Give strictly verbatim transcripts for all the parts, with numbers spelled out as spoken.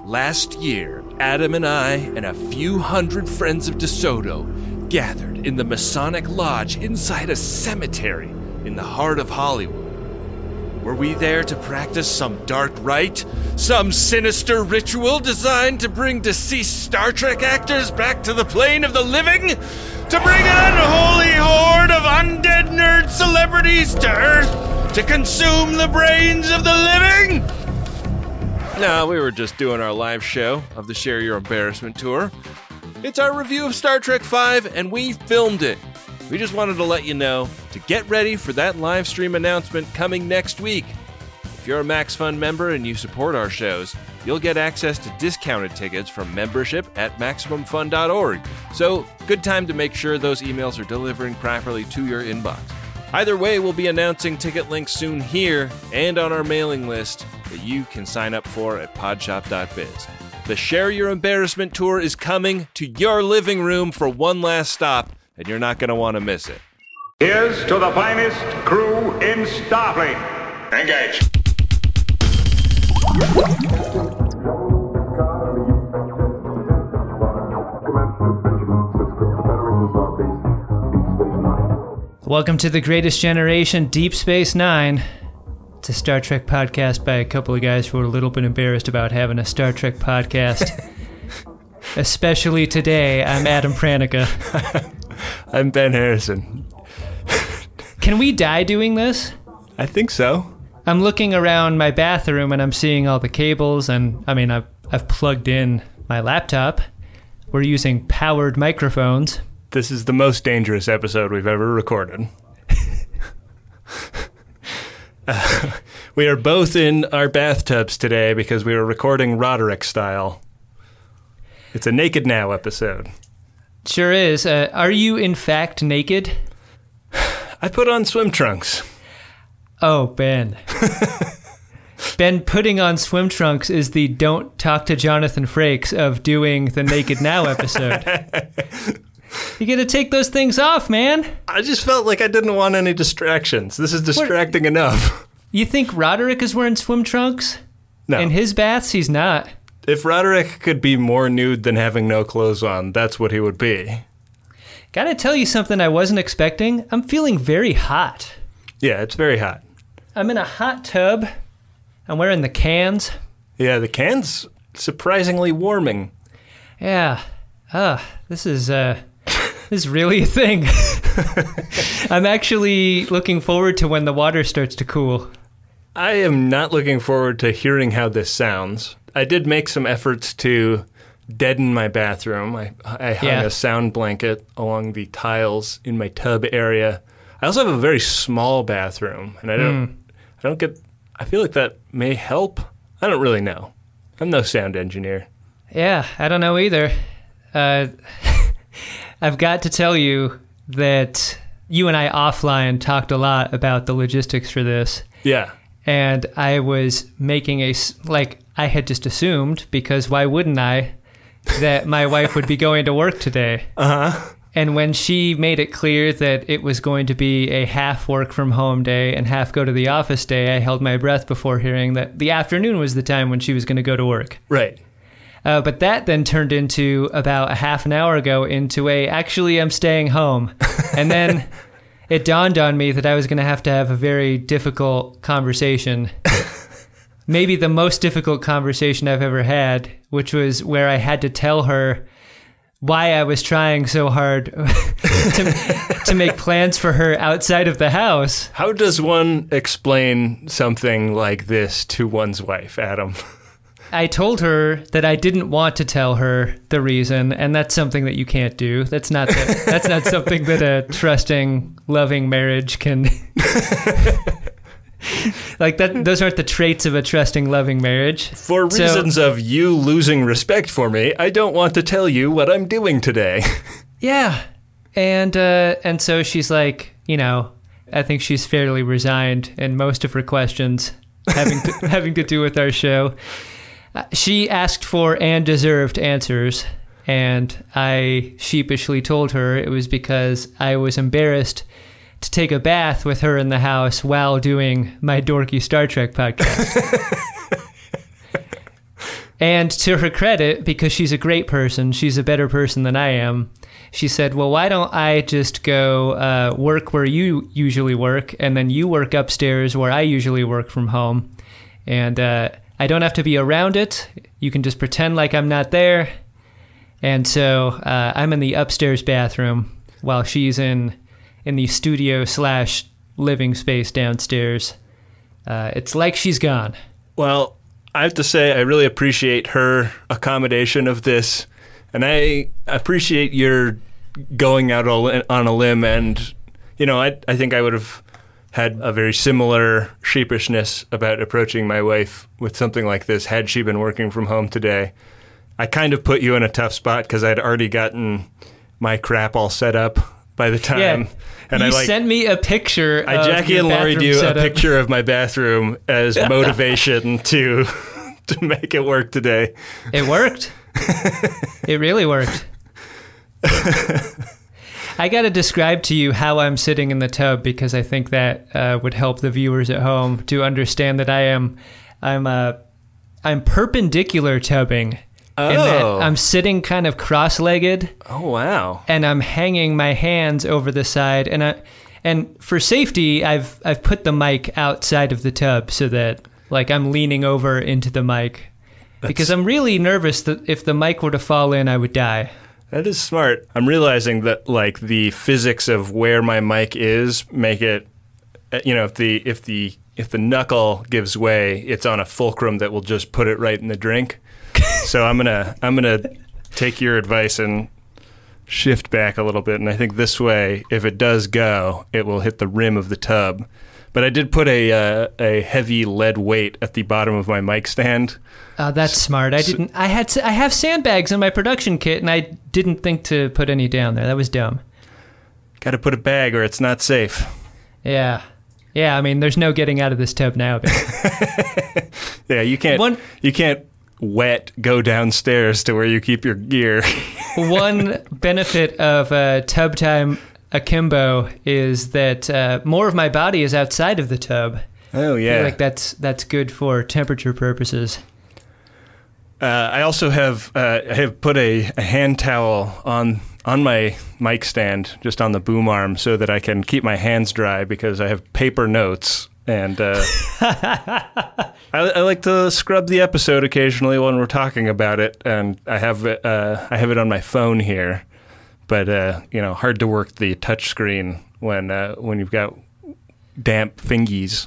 Last year, Adam and I and a few hundred friends of DeSoto gathered in the Masonic Lodge inside a cemetery in the heart of Hollywood. Were we there to practice some dark rite? Some sinister ritual designed to bring deceased Star Trek actors back to the plane of the living? To bring an unholy horde of undead nerd celebrities to Earth to consume the brains of the living? No, we were just doing our live show of the Share Your Embarrassment tour. It's our review of Star Trek five, and we filmed it. We just wanted to let you know to get ready for that live stream announcement coming next week. If you're a MaxFun member and you support our shows, you'll get access to discounted tickets from membership at Maximum Fun dot org. So, good time to make sure those emails are delivering properly to your inbox. Either way, we'll be announcing ticket links soon here and on our mailing list that you can sign up for at podshop dot biz. The Share Your Embarrassment tour is coming to your living room for one last stop, and you're not going to want to miss it. Here's to the finest crew in Starfleet. Engage. Welcome to The Greatest Generation, Deep Space Nine. It's a Star Trek podcast by a couple of guys who are a little bit embarrassed about having a Star Trek podcast. Especially today, I'm Adam Pranica. I'm Ben Harrison. Can we die doing this? I think so. I'm looking around my bathroom and I'm seeing all the cables, and I mean, I've, I've plugged in my laptop. We're using powered microphones. This is the most dangerous episode we've ever recorded. uh, we are both in our bathtubs today because we were recording Roderick style. It's a Naked Now episode. Sure is. Uh, are you in fact naked? I put on swim trunks. Oh, Ben. Ben, putting on swim trunks is the don't talk to Jonathan Frakes of doing the Naked Now episode. You gotta take those things off, man. I just felt like I didn't want any distractions. This is distracting what? enough. You think Roderick is wearing swim trunks? No. In his baths, he's not. If Roderick could be more nude than having no clothes on, that's what he would be. Gotta tell you something I wasn't expecting. I'm feeling very hot. Yeah, it's very hot. I'm in a hot tub. I'm wearing the cans. Yeah, the can's surprisingly warming. Yeah. Ah, this is, uh... This is really a thing. I'm actually looking forward to when the water starts to cool. I am not looking forward to hearing how this sounds. I did make some efforts to deaden my bathroom. I, I hung yeah. a sound blanket along the tiles in my tub area. I also have a very small bathroom, and I don't, mm. I don't get. I feel like that may help. I don't really know. I'm no sound engineer. Yeah, I don't know either. Uh, I've got to tell you that you and I offline talked a lot about the logistics for this. Yeah. And I was making a, like, I had just assumed, because why wouldn't I, that my wife would be going to work today. Uh-huh. And when she made it clear that it was going to be a half work from home day and half go to the office day, I held my breath before hearing that the afternoon was the time when she was going to go to work. Right. Uh, but that then turned into, about a half an hour ago, into a, actually, I'm staying home. And then it dawned on me that I was going to have to have a very difficult conversation. Maybe the most difficult conversation I've ever had, which was where I had to tell her why I was trying so hard to, to make plans for her outside of the house. How does one explain something like this to one's wife, Adam? I told her that I didn't want to tell her the reason, and that's something that you can't do. That's not the, that's not something that a trusting, loving marriage can... Like, that. Those aren't the traits of a trusting, loving marriage. For reasons so, of you losing respect for me, I don't want to tell you what I'm doing today. Yeah. And, uh, and so she's like, you know, I think she's fairly resigned in most of her questions having to, having to do with our show. She asked for and deserved answers, and I sheepishly told her it was because I was embarrassed to take a bath with her in the house while doing my dorky Star Trek podcast. And to her credit, because she's a great person, she's a better person than I am, she said, well, why don't I just go uh, work where you usually work, and then you work upstairs where I usually work from home. And uh, I don't have to be around it. You can just pretend like I'm not there. And so uh, I'm in the upstairs bathroom while she's in in the studio slash living space downstairs. Uh, it's like she's gone. Well, I have to say I really appreciate her accommodation of this, and I appreciate your going out on a limb. And, you know, I, I think I would have had a very similar sheepishness about approaching my wife with something like this had she been working from home today. I kind of put you in a tough spot because I'd already gotten my crap all set up by the time. Yeah. And you I like, sent me a picture I of Jackie your and Laurie bathroom do setup. a picture of my bathroom as motivation to to make it work today. It worked. It really worked. I got to describe to you how I'm sitting in the tub because I think that uh, would help the viewers at home to understand that I am I'm uh, I'm perpendicular tubbing. Oh. In that I'm sitting kind of cross-legged. Oh, wow. And I'm hanging my hands over the side. And I, and for safety, I've I've put the mic outside of the tub so that like I'm leaning over into the mic. That's, because I'm really nervous that if the mic were to fall in, I would die. That is smart. I'm realizing that like the physics of where my mic is make it, you know, if the if the if the knuckle gives way, it's on a fulcrum that will just put it right in the drink. So I'm gonna I'm gonna take your advice and shift back a little bit, and I think this way, if it does go, it will hit the rim of the tub. But I did put a uh, a heavy lead weight at the bottom of my mic stand. Oh, that's so, smart. I didn't. I had I have sandbags in my production kit, and I didn't think to put any down there. That was dumb. Got to put a bag, or it's not safe. Yeah, yeah. I mean, there's no getting out of this tub now. Yeah, you can't. One, you can't. Wet go downstairs to where you keep your gear. One benefit of uh, Tub Time Akimbo is that uh, more of my body is outside of the tub. Oh yeah, I feel like that's that's good for temperature purposes. Uh, I also have uh, I have put a, a hand towel on on my mic stand, just on the boom arm, so that I can keep my hands dry because I have paper notes. And uh, I, I like to scrub the episode occasionally when we're talking about it, and I have it, uh, I have it on my phone here, but uh, you know, hard to work the touch screen when uh, when you've got damp fingies.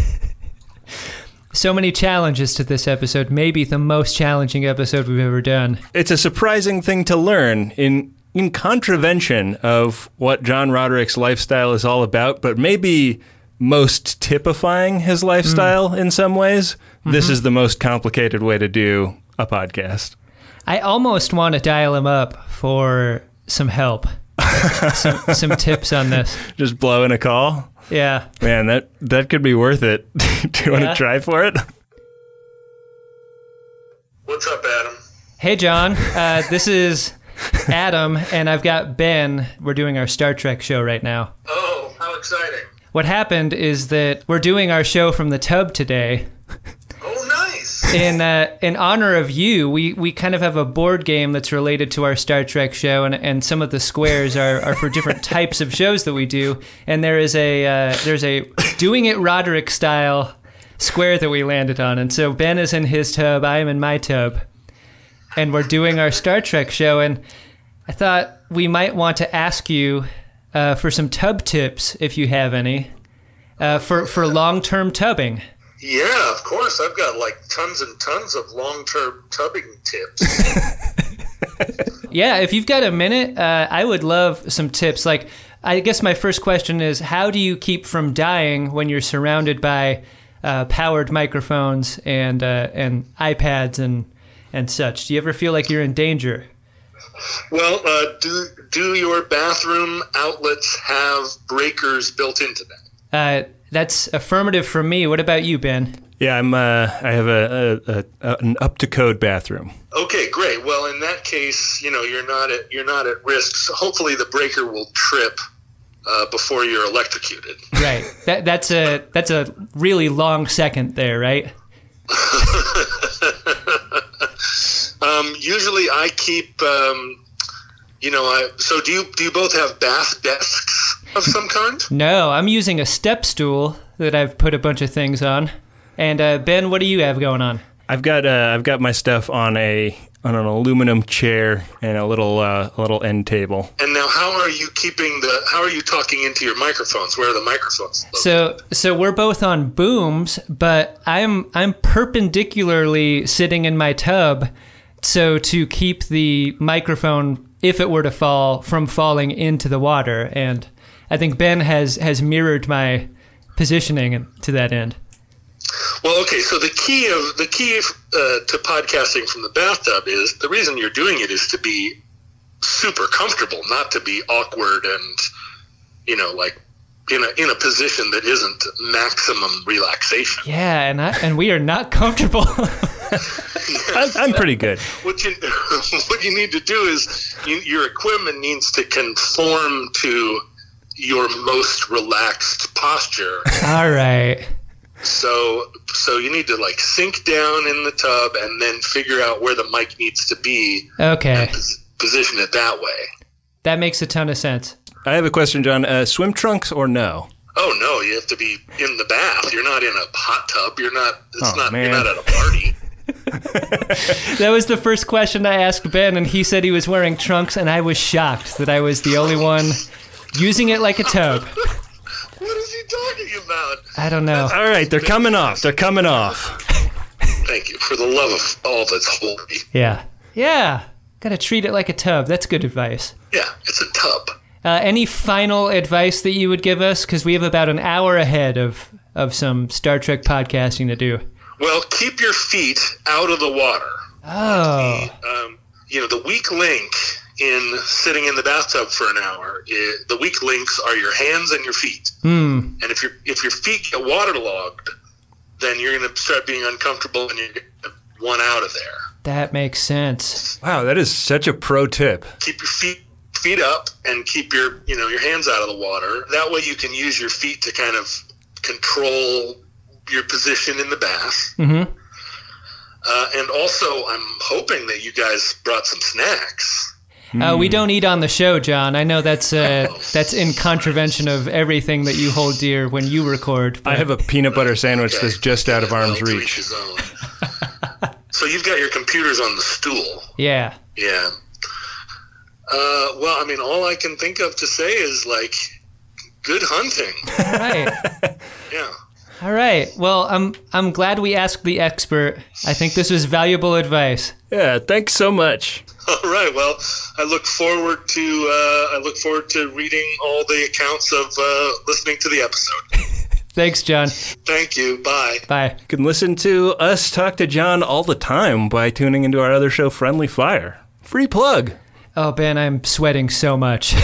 So many challenges to this episode, maybe the most challenging episode we've ever done. It's a surprising thing to learn in in contravention of what John Roderick's lifestyle is all about, but maybe most typifying his lifestyle mm. in some ways. Mm-hmm. This is the most complicated way to do a podcast. I almost want to dial him up for some help, some, some tips on this. Just blow in a call? Yeah. Man, that, that could be worth it. Do you yeah. want to try for it? What's up, Adam? Hey, John. Uh, this is Adam, and I've got Ben. We're doing our Star Trek show right now. Oh, how exciting. What happened is that we're doing our show from the tub today. Oh, nice. In uh, in honor of you, we, we kind of have a board game that's related to our Star Trek show, and, and some of the squares are, are for different types of shows that we do. And there is a uh, there's a Doing It Roderick style square that we landed on. And so Ben is in his tub, I am in my tub, and we're doing our Star Trek show. And I thought we might want to ask you Uh, for some tub tips, if you have any, uh, for, for long-term tubbing. Yeah, of course. I've got like tons and tons of long-term tubbing tips. Yeah, if you've got a minute, uh, I would love some tips. Like, I guess my first question is, how do you keep from dying when you're surrounded by uh, powered microphones and uh, and iPads and, and such? Do you ever feel like you're in danger? Well, uh, do do your bathroom outlets have breakers built into them? Uh, that's affirmative from me. What about you, Ben? Yeah, I'm. Uh, I have a, a, a an up to code bathroom. Okay, great. Well, in that case, you know you're not at you're not at risk. So hopefully, the breaker will trip uh, before you're electrocuted. Right. That that's a that's a really long second there, right? Um, usually I keep, um, you know, I, so do you, do you both have bath desks of some kind? No, I'm using a step stool that I've put a bunch of things on. And uh, Ben, what do you have going on? I've got uh, I've got my stuff on a on an aluminum chair and a little uh, a little end table. And now, how are you keeping the? How are you talking into your microphones? Where are the microphones located? So so we're both on booms, but I'm I'm perpendicularly sitting in my tub, so to keep the microphone, if it were to fall, from falling into the water. And I think Ben has has mirrored my positioning to that end. Well, okay. So the key of the key uh, to podcasting from the bathtub is the reason you're doing it is to be super comfortable, not to be awkward and, you know, like in a in a position that isn't maximum relaxation. Yeah, and I, and we are not comfortable. I'm, I'm pretty good. What you what you need to do is you, your equipment needs to conform to your most relaxed posture. All right. So, so you need to like sink down in the tub and then figure out where the mic needs to be. Okay. And pos- position it that way. That makes a ton of sense. I have a question, John. Uh, swim trunks or no? Oh no, you have to be in the bath. You're not in a hot tub. You're not. It's Oh, not. man. You're not at a party. That was the first question I asked Ben, and he said he was wearing trunks, and I was shocked that I was the only one using it like a tub. What is he talking about? I don't know. All right, they're coming off. They're coming off. Thank you for the love of all that's holy. Yeah. Yeah. Gotta treat it like a tub. That's good advice. Yeah, it's a tub. Uh, any final advice that you would give us? Because we have about an hour ahead of, of some Star Trek podcasting to do. Well, keep your feet out of the water. Oh. Um, you know, the weak link in sitting in the bathtub for an hour, is, the weak links are your hands and your feet. Hmm. And if your if your feet get waterlogged, then you're going to start being uncomfortable and you're going to want out of there. That makes sense. Wow, that is such a pro tip. Keep your feet feet up and keep your you know your hands out of the water. That way you can use your feet to kind of control your position in the bath. Mm-hmm. Uh, and also, I'm hoping that you guys brought some snacks. Uh, we don't eat on the show, John. I know that's uh, that's in contravention of everything that you hold dear when you record. I have a peanut butter sandwich that's just out of arm's Well, to reach. each his own. So you've got your computers on the stool. Yeah. Yeah. Uh, well, I mean, all I can think of to say is, like, good hunting. All right. Yeah. All right. Well, I'm I'm glad we asked the expert. I think this was valuable advice. Yeah, thanks so much. All right. Well, I look forward to uh, I look forward to reading all the accounts of uh, listening to the episode. Thanks, John. Thank you. Bye. Bye. You can listen to us talk to John all the time by tuning into our other show, Friendly Fire. Free plug. Oh, Ben, I'm sweating so much.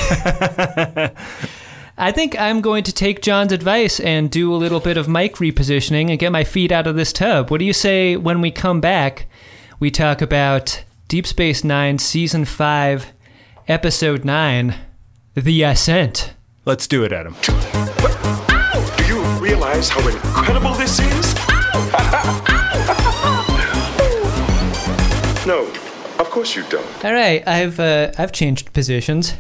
I think I'm going to take John's advice and do a little bit of mic repositioning and get my feet out of this tub. What do you say when we come back, we talk about Deep Space Nine, Season five, Episode nine, The Ascent? Let's do it, Adam. Do you realize how incredible this is? No, of course you don't. All right, I've uh, I've changed positions.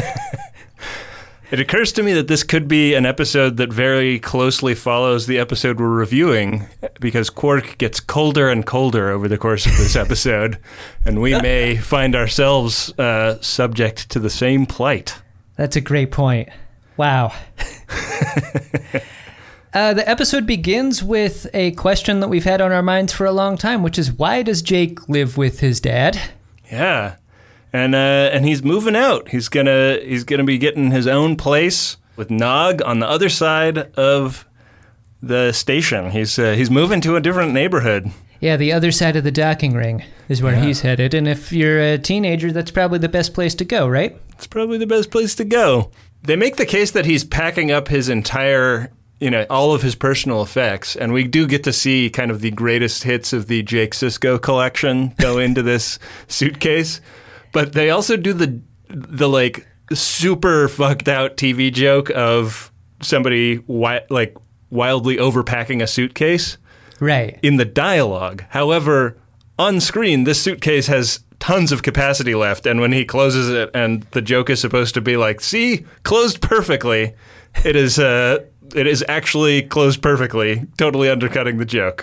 It occurs to me that this could be an episode that very closely follows the episode we're reviewing, because Quark gets colder and colder over the course of this episode, and we may find ourselves uh, subject to the same plight. That's a great point. Wow. uh, the episode begins with a question that we've had on our minds for a long time, which is, why does Jake live with his dad? Yeah. And uh, and he's moving out. He's gonna he's gonna be getting his own place with Nog on the other side of the station. He's uh, he's moving to a different neighborhood. Yeah, the other side of the docking ring is where Yeah. he's headed. And if you're a teenager, that's probably the best place to go, right? It's probably the best place to go. They make the case that he's packing up his entire, you know, all of his personal effects, and we do get to see kind of the greatest hits of the Jake Sisko collection go into this suitcase. But they also do the the like super fucked out T V joke of somebody wi- like wildly overpacking a suitcase Right. in the dialogue. However, on screen, this suitcase has tons of capacity left, and when he closes it and the joke is supposed to be like, see, closed perfectly, it is uh, it is actually closed perfectly, totally undercutting the joke.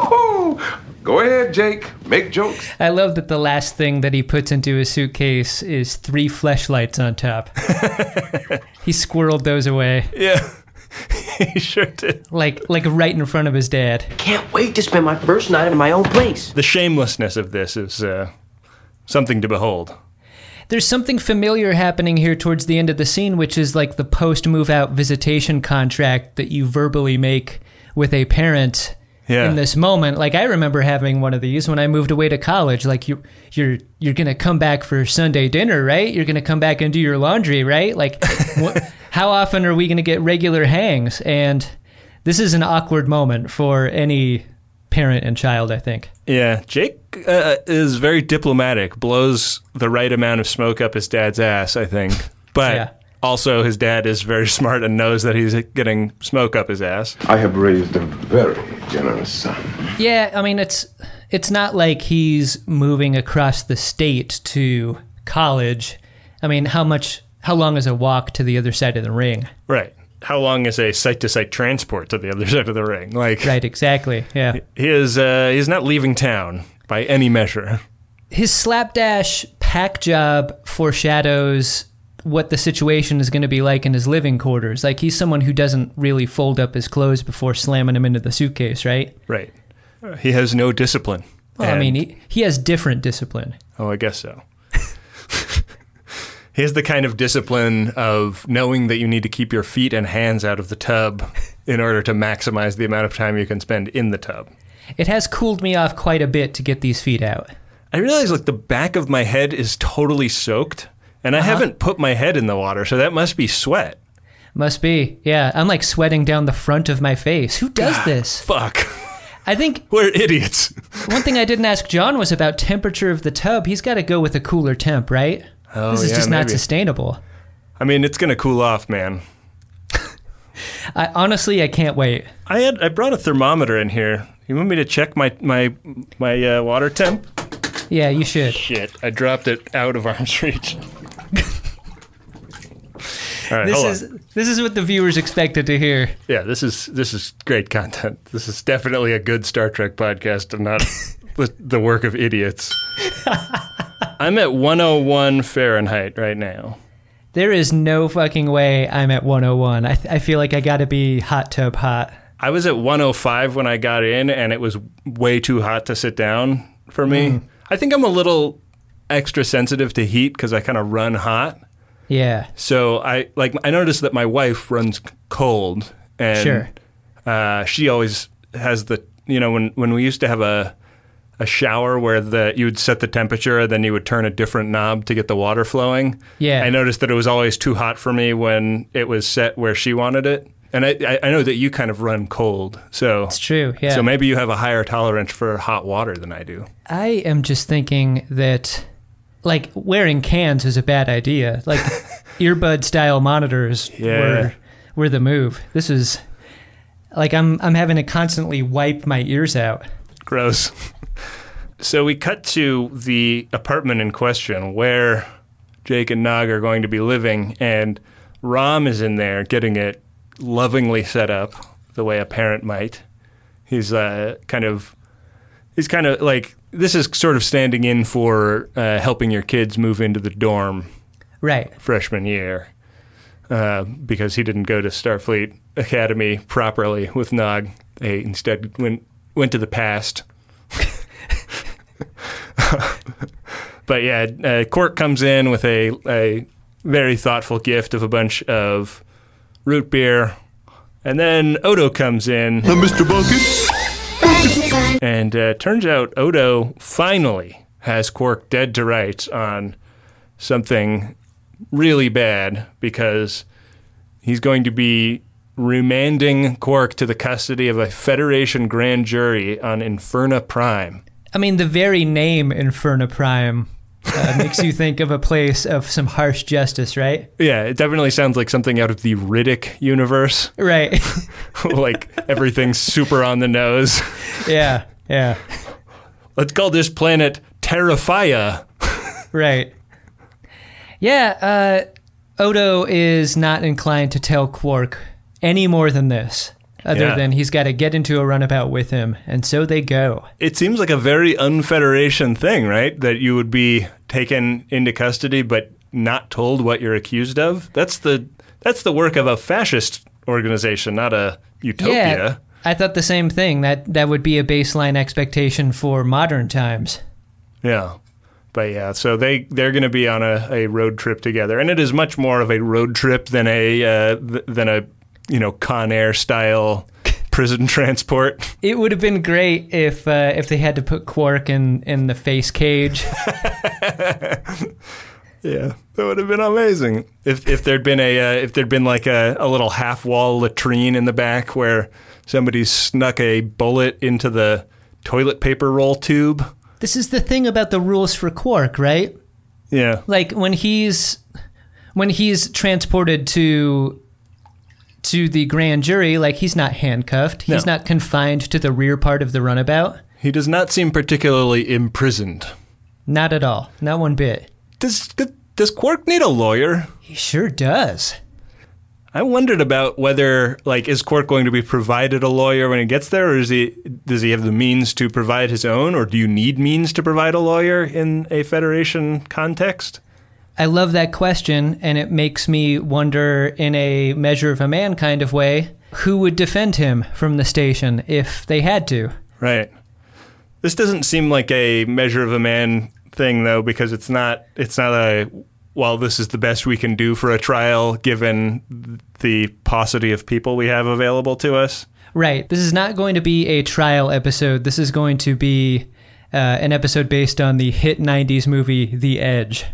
Go ahead, Jake. Make jokes. I love that the last thing that he puts into his suitcase is three fleshlights on top. He squirreled those away. Yeah, he sure did. Like, like right in front of his dad. Can't wait to spend my first night in my own place. The shamelessness of this is uh, something to behold. There's something familiar happening here towards the end of the scene, which is like the post-move out visitation contract that you verbally make with a parent. Yeah. In this moment. Like, I remember having one of these when I moved away to college. Like, you, you're you're going to come back for Sunday dinner, right? You're going to come back and do your laundry, right? Like, what, how often are we going to get regular hangs? And this is an awkward moment for any parent and child, I think. Yeah, Jake uh, is very diplomatic, blows the right amount of smoke up his dad's ass, I think. But... yeah. Also, his dad is very smart and knows that he's getting smoke up his ass. I have raised a very generous son. Yeah, I mean, it's it's not like he's moving across the state to college. I mean, how much, how long is a walk to the other side of the ring? Right. How long is a site-to-site transport to the other side of the ring? Like, right, exactly, yeah. He is, uh, he's not leaving town by any measure. His slapdash pack job foreshadows what the situation is going to be like in his living quarters. Like, he's someone who doesn't really fold up his clothes before slamming them into the suitcase, right? Right. Uh, he has no discipline. Well, and, I mean, he, he has different discipline. Oh, I guess so. He has the kind of discipline of knowing that you need to keep your feet and hands out of the tub in order to maximize the amount of time you can spend in the tub. It has cooled me off quite a bit to get these feet out. I realize, like, the back of my head is totally soaked. And I uh-huh. haven't put my head in the water, so that must be sweat. Must be, yeah. I'm like sweating down the front of my face. Who does God, this? Fuck. I think... We're idiots. One thing I didn't ask John was about temperature of the tub. He's got to go with a cooler temp, right? Oh, This is yeah, just maybe. not sustainable. I mean, it's going to cool off, man. I, honestly, I can't wait. I had I brought a thermometer in here. You want me to check my, my, my uh, water temp? Yeah, you should. Shit, I dropped it out of arm's reach. All right, this hold is on. this is what the viewers expected to hear. Yeah, this is this is great content. This is definitely a good Star Trek podcast and not the, the work of idiots. I'm at one oh one Fahrenheit right now. There is no fucking way I'm at one oh one. I, th- I feel like I got to be hot tub hot. I was at one oh five when I got in, and it was way too hot to sit down for me. Mm. I think I'm a little extra sensitive to heat because I kind of run hot. Yeah. So I like I noticed that my wife runs cold, and sure. uh, she always has the you know when, when we used to have a a shower where the you would set the temperature and then you would turn a different knob to get the water flowing. Yeah. I noticed that it was always too hot for me when it was set where she wanted it. And I I know that you kind of run cold, so it's true. Yeah. So maybe you have a higher tolerance for hot water than I do. I am just thinking that, like, wearing cans is a bad idea. Like, earbud style monitors yeah. were were the move. This is like I'm I'm having to constantly wipe my ears out. Gross. So we cut to the apartment in question where Jake and Nog are going to be living, and Rom is in there getting it lovingly set up the way a parent might. He's uh, kind of, he's kind of like, this is sort of standing in for uh, helping your kids move into the dorm right freshman year uh, because he didn't go to Starfleet Academy properly with Nog. They instead went, went to the past. But yeah, uh, Quark comes in with a, a very thoughtful gift of a bunch of root beer, and then Odo comes in. Uh, Mister Bucket? And uh, turns out Odo finally has Quark dead to rights on something really bad, because he's going to be remanding Quark to the custody of a Federation grand jury on Inferna Prime. I mean, the very name Inferna Prime uh, makes you think of a place of some harsh justice, right? Yeah, it definitely sounds like something out of the Riddick universe. Right. Like, everything's super on the nose. Yeah, yeah. Let's call this planet Terrifia. Right. Yeah, uh, Odo is not inclined to tell Quark any more than this, other Yeah. than he's got to get into a runabout with him, and so they go. It seems like a very unfederation thing, right? That you would be taken into custody but not told what you're accused of. That's the that's the work of a fascist organization, not a utopia. Yeah, I thought the same thing. That that would be a baseline expectation for modern times. Yeah. But yeah, so they, they're going to be on a, a road trip together. And it is much more of a road trip than a uh, th- than a, you know, Con Air style prison transport. It would have been great if uh, if they had to put Quark in, in the face cage. Yeah, that would have been amazing. If if there'd been a uh, if there'd been like a, a little half wall latrine in the back where somebody snuck a bullet into the toilet paper roll tube. This is the thing about the rules for Quark, right? Yeah. Like when he's when he's transported to to the grand jury, like he's not handcuffed. He's No. not confined to the rear part of the runabout. He does not seem particularly imprisoned. Not at all. Not one bit. Does does Quark need a lawyer? He sure does. I wondered about whether, like, is Quark going to be provided a lawyer when he gets there, or is he does he have the means to provide his own, or do you need means to provide a lawyer in a Federation context? I love that question, and it makes me wonder, in a Measure of a Man kind of way, who would defend him from the station if they had to. Right. This doesn't seem like a Measure of a Man thing, though, because it's not it's not a, well, this is the best we can do for a trial given the paucity of people we have available to us. Right. This is not going to be a trial episode. This is going to be uh, an episode based on the hit nineties movie The Edge.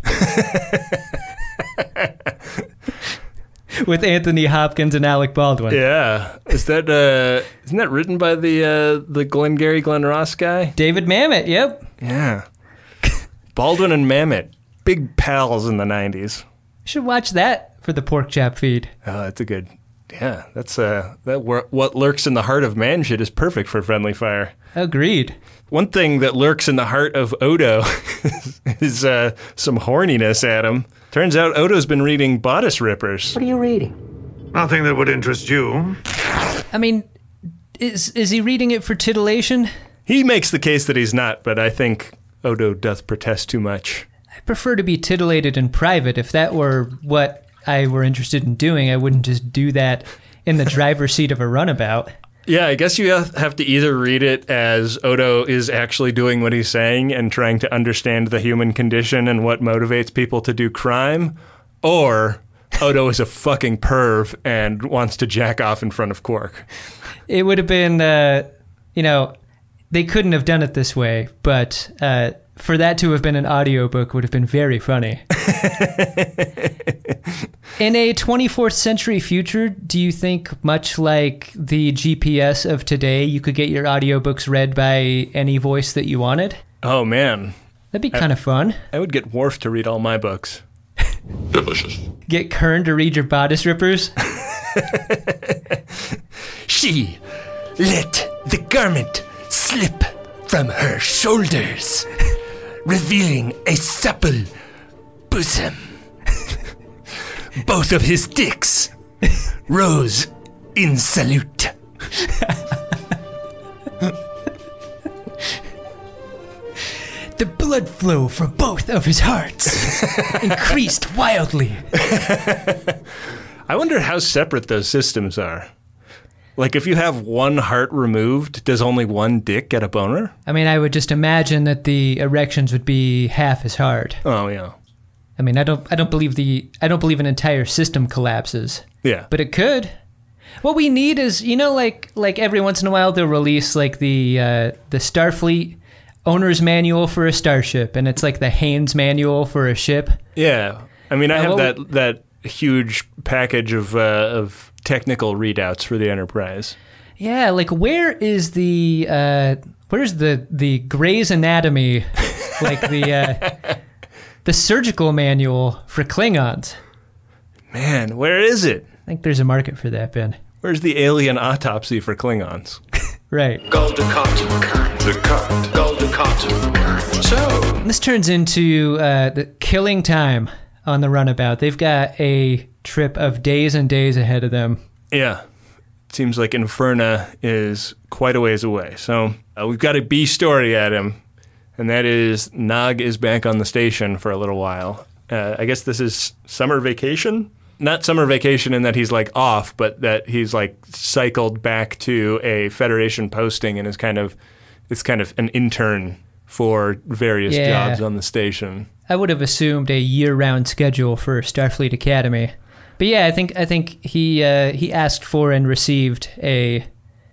With Anthony Hopkins and Alec Baldwin. Yeah. Is that uh isn't that written by the uh the Glengarry Glen Ross guy? David Mamet, yep. Yeah. Baldwin and Mamet, big pals in the nineties. Should watch that for the Pork Chop feed. Oh, that's a good. Yeah, that's uh that wor- what lurks in the heart of man shit is perfect for Friendly Fire. Agreed. One thing that lurks in the heart of Odo is uh, some horniness at him. Turns out Odo's been reading Bodice Rippers. What are you reading? Nothing that would interest you. I mean, is is he reading it for titillation? He makes the case that he's not, but I think Odo doth protest too much. I prefer to be titillated in private. If that were what I were interested in doing, I wouldn't just do that in the driver's seat of a runabout. Yeah, I guess you have to either read it as Odo is actually doing what he's saying and trying to understand the human condition and what motivates people to do crime, or Odo is a fucking perv and wants to jack off in front of Quark. It would have been, uh, you know, they couldn't have done it this way, but uh, for that to have been an audiobook would have been very funny. In a twenty-fourth century future, do you think, much like the G P S of today, you could get your audiobooks read by any voice that you wanted? Oh, man. That'd be kind of fun. I would get Worf to read all my books. Delicious. Get Kern to read your Bodice Rippers? She let the garment slip from her shoulders, revealing a supple bosom. Both of his dicks rose in salute. The blood flow from both of his hearts increased wildly. I wonder how separate those systems are. Like, if you have one heart removed, does only one dick get a boner? I mean, I would just imagine that the erections would be half as hard. Oh, yeah. I mean, I don't I don't believe the I don't believe an entire system collapses. Yeah. But it could. What we need is, you know, like like every once in a while they'll release like the uh, the Starfleet owner's manual for a starship, and it's like the Haynes manual for a ship. Yeah. I mean, I Uh, have what that we- that huge package of uh, of technical readouts for the Enterprise. Yeah, like where is the uh, where's the the Grey's Anatomy, like the uh, the surgical manual for Klingons? Man, where is it? I think there's a market for that, Ben. Where's the alien autopsy for Klingons? Right. Gold to cut. To cut. Gold Ducato. So, This turns into uh, the killing time on the runabout. They've got a trip of days and days ahead of them. Yeah. It seems like Inferna is quite a ways away. So uh, we've got a B story at him, and that is Nog is back on the station for a little while. Uh, I guess this is summer vacation? Not summer vacation in that he's like off, but that he's like cycled back to a Federation posting and is kind of, it's kind of an intern for various Yeah. jobs on the station. I would have assumed a year-round schedule for Starfleet Academy. But yeah, I think I think he uh, he asked for and received a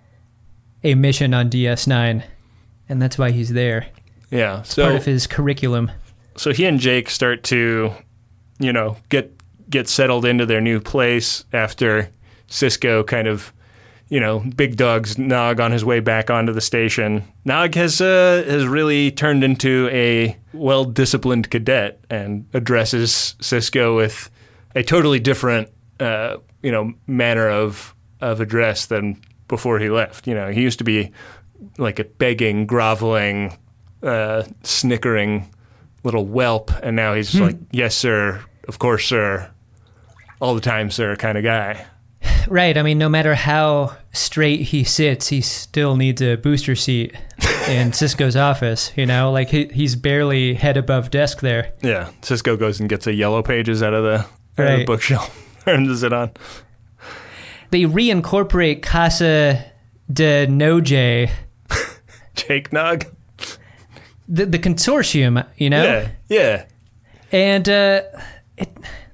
a mission on D S nine, and that's why he's there. Yeah. So Part of his curriculum. so he and Jake start to, you know, get get settled into their new place after Sisko kind of, you know, big dogs Nog on his way back onto the station. Nog has uh, has really turned into a well-disciplined cadet and addresses Sisko with a totally different, uh, you know, manner of of address than before he left. You know, he used to be like a begging, groveling, uh, snickering little whelp, and now he's like, "Yes, sir. Of course, sir. All the time, sir," kind of guy. Right. I mean, no matter how straight he sits, he still needs a booster seat in Sisko's office. You know, like he, he's barely head above desk there. Yeah, Sisko goes and gets a Yellow Pages out of the, out of the Right. bookshelf, turns it on. They reincorporate Casa de Noje, Jake Nog. the the consortium. You know, Yeah, yeah, and uh, it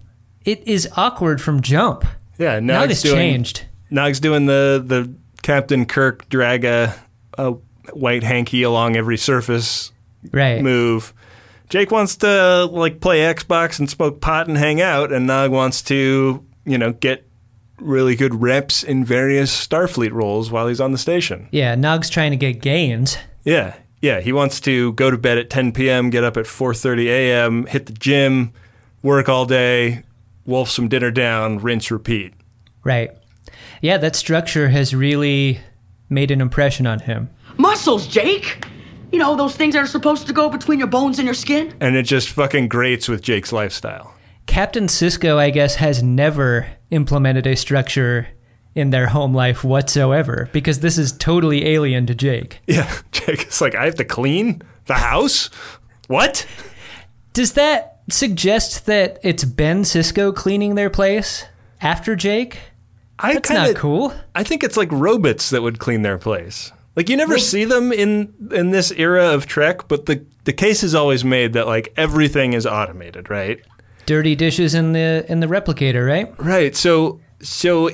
it is awkward from jump. yeah. Now Nog's it's doing, changed. Nog's doing the the Captain Kirk drag a, a white hanky along every surface Right. move. Jake wants to like play Xbox and smoke pot and hang out, and Nog wants to, you know, get really good reps in various Starfleet roles while he's on the station. Yeah, Nog's trying to get gains. Yeah, yeah. He wants to go to bed at ten p.m., get up at four thirty a.m., hit the gym, work all day, wolf some dinner down, rinse, repeat. Right. Yeah, that structure has really made an impression on him. Muscles, Jake! You know, those things that are supposed to go between your bones and your skin? And it just fucking grates with Jake's lifestyle. Captain Sisko, I guess, has never implemented a structure in their home life whatsoever, because this is totally alien to Jake. Yeah, Jake is like, I have to clean the house? What? Does that suggest that it's Ben Sisko cleaning their place after Jake? I That's kinda, not cool. I think it's like robots that would clean their place. Like, you never see them in in this era of Trek, but the, the case is always made that, like, everything is automated, right? Dirty dishes in the in the replicator, right? Right. So, so,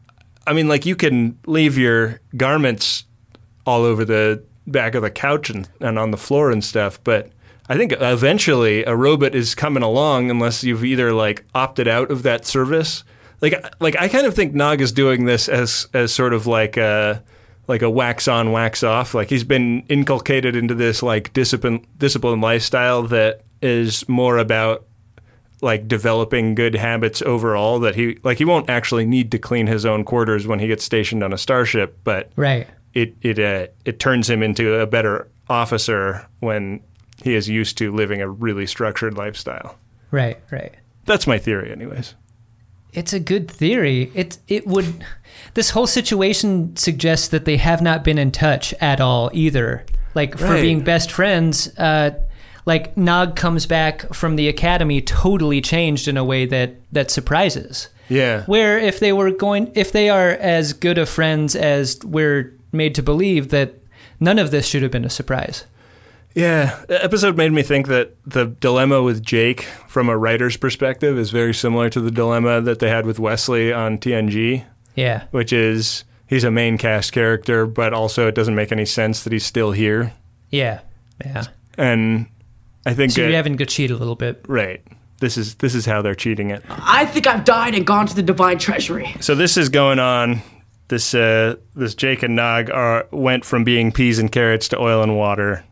I mean, like, you can leave your garments all over the back of the couch and, and on the floor and stuff, but I think eventually a robot is coming along unless you've either, like, opted out of that service. Like, like I kind of think Nog is doing this as as sort of like a like a wax on, wax off. Like, he's been inculcated into this like discipline disciplined lifestyle that is more about like developing good habits overall. That he like he won't actually need to clean his own quarters when he gets stationed on a starship, but Right. it it uh, it turns him into a better officer when he is used to living a really structured lifestyle. Right, right. That's my theory, anyways. It's a good theory. It it would this whole situation suggests that they have not been in touch at all either. Like for Right. being best friends, uh like Nog comes back from the academy totally changed in a way that that surprises. Yeah. Where if they were going if they are as good of friends as we're made to believe, that none of this should have been a surprise. Yeah, the episode made me think that the dilemma with Jake from a writer's perspective is very similar to the dilemma that they had with Wesley on T N G, Yeah. which is he's a main cast character, but also it doesn't make any sense that he's still here. Yeah. Yeah. And I think So that, you're having to cheat a little bit. right. This is this is how they're cheating it. I think I've died and gone to the Divine Treasury. So this is going on. This uh, this Jake and Nog are went from being peas and carrots to oil and water.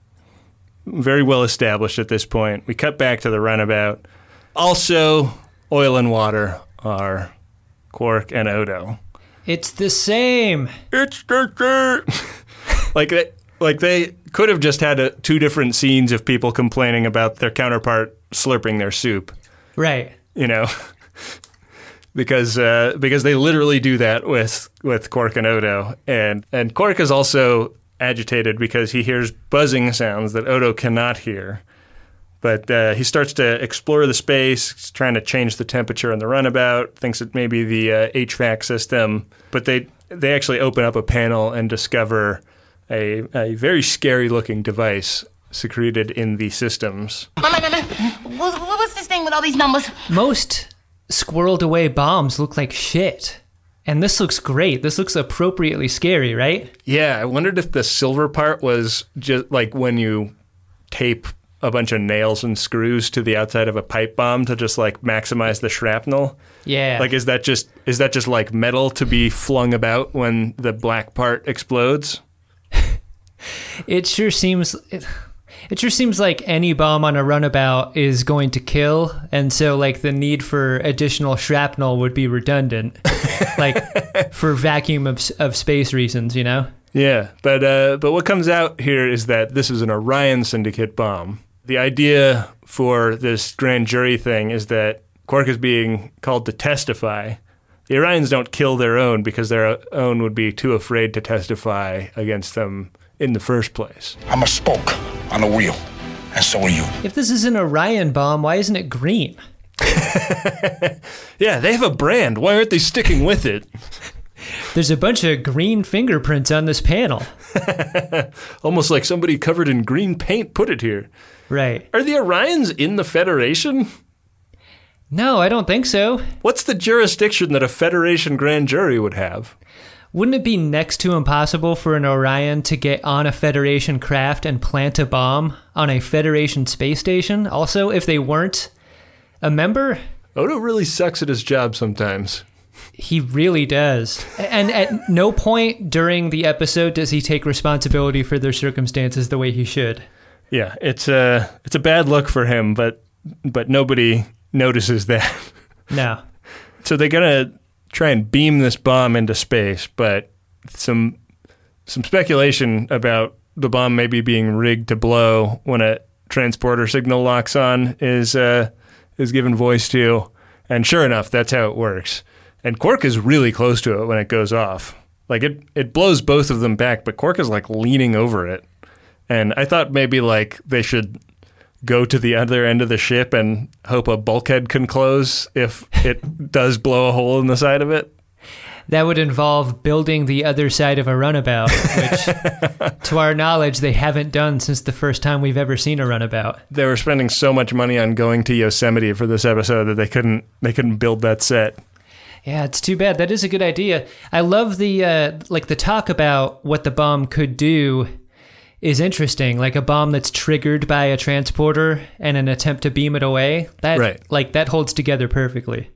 Very well established at this point. We cut back to the runabout. Also, oil and water are Quark and Odo. It's the same. It's the same. Like, Like, they could have just had a, two different scenes of people complaining about their counterpart slurping their soup. Right. You know? because uh, because they literally do that with, with Quark and Odo. And, and Quark is also agitated because he hears buzzing sounds that Odo cannot hear. But uh, he starts to explore the space, he's trying to change the temperature in the runabout, thinks it may be the uh, H V A C system. But they they actually open up a panel and discover a, a very scary-looking device secreted in the systems. Oh my God, what, what's this thing with all these numbers? Most squirreled away bombs look like shit. And this looks great. This looks appropriately scary, right? Yeah, I wondered if the silver part was just like when you tape a bunch of nails and screws to the outside of a pipe bomb to just like maximize the shrapnel. Yeah. Like, is that just is that just like metal to be flung about when the black part explodes? It sure seems it, it sure seems like any bomb on a runabout is going to kill, and so like the need for additional shrapnel would be redundant, like for vacuum of, of space reasons, you know? Yeah, but uh, but what comes out here is that this is an Orion Syndicate bomb. The idea for this grand jury thing is that Quark is being called to testify. The Orions don't kill their own because their own would be too afraid to testify against them in the first place. I'm a spoke on the wheel, and so are you. If this is an Orion bomb, why isn't it green? Yeah, they have a brand. Why aren't they sticking with it? There's a bunch of green fingerprints on this panel. Almost like somebody covered in green paint put it here. Right. Are the Orions in the Federation? No, I don't think so. What's the jurisdiction that a Federation grand jury would have? Wouldn't it be next to impossible for an Orion to get on a Federation craft and plant a bomb on a Federation space station? Also, if they weren't a member? Odo really sucks at his job sometimes. He really does. And at no point during the episode does he take responsibility for their circumstances the way he should. Yeah, it's a, it's a bad look for him, but but nobody notices that. No. So they're going to try and beam this bomb into space, but some some speculation about the bomb maybe being rigged to blow when a transporter signal locks on is uh, is given voice to. And sure enough, that's how it works. And Quark is really close to it when it goes off. Like, it, it blows both of them back, but Quark is, like, leaning over it. And I thought maybe, like, they should go to the other end of the ship and hope a bulkhead can close if it does blow a hole in the side of it. That would involve building the other side of a runabout, which, to our knowledge, they haven't done since the first time we've ever seen a runabout. They were spending so much money on going to Yosemite for this episode that they couldn't they couldn't build that set. Yeah, it's too bad. That is a good idea. I love the uh, like the talk about what the bomb could do is interesting. Like a bomb that's triggered by a transporter and an attempt to beam it away. That right. Like that holds together perfectly.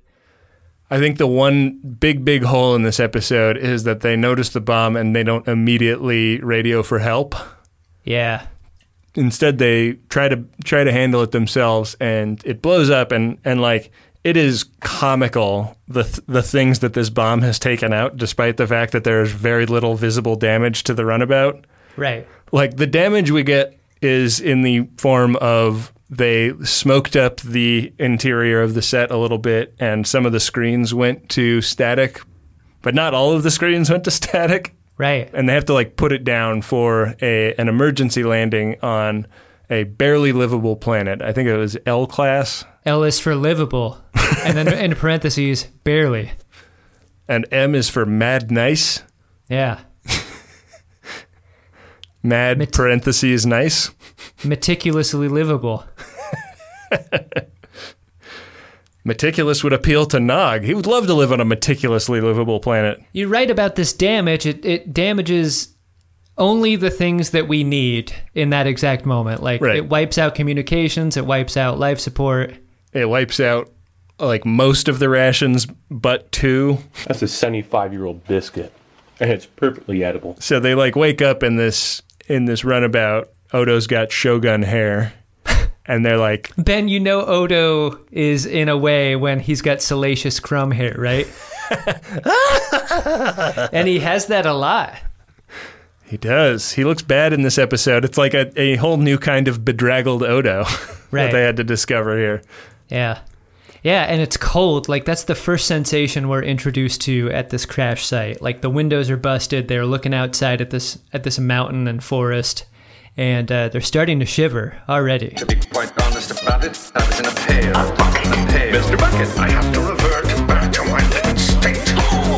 I think the one big, big hole in this episode is that they notice the bomb and they don't immediately radio for help. Yeah. Instead, they try to try to handle it themselves, and it blows up, and, and like, it is comical, the th- the things that this bomb has taken out, despite the fact that there's very little visible damage to the runabout. Right. Like, the damage we get is in the form of they smoked up the interior of the set a little bit, and some of the screens went to static, but not all of the screens went to static. Right. And they have to, like, put it down for a an emergency landing on a barely livable planet. I think it was L class. L is for livable, and then in parentheses, barely. And M is for mad nice. Yeah. Mad Met- parentheses nice. Meticulously livable. Meticulous would appeal to Nog. He would love to live on a meticulously livable planet. You're right about this damage. It it damages only the things that we need in that exact moment. Like, right. It wipes out communications. It wipes out life support. It wipes out, like, most of the rations but two. That's a seventy-five-year-old biscuit, and it's perfectly edible. So they, like, wake up in this in this runabout. Odo's got Shogun hair. And they're like... Ben, you know Odo is in a way when he's got Salacious Crumb hair, right? And he has that a lot. He does. He looks bad in this episode. It's like a, a whole new kind of bedraggled Odo Right. that they had to discover here. Yeah. Yeah, and it's cold. Like, that's the first sensation we're introduced to at this crash site. Like, the windows are busted. They're looking outside at this at this mountain and forest, and uh, they're starting to shiver already. To be quite honest about it, I was in a pail. A bucket. A pail. Mister Bucket, I have to revert back to my living state.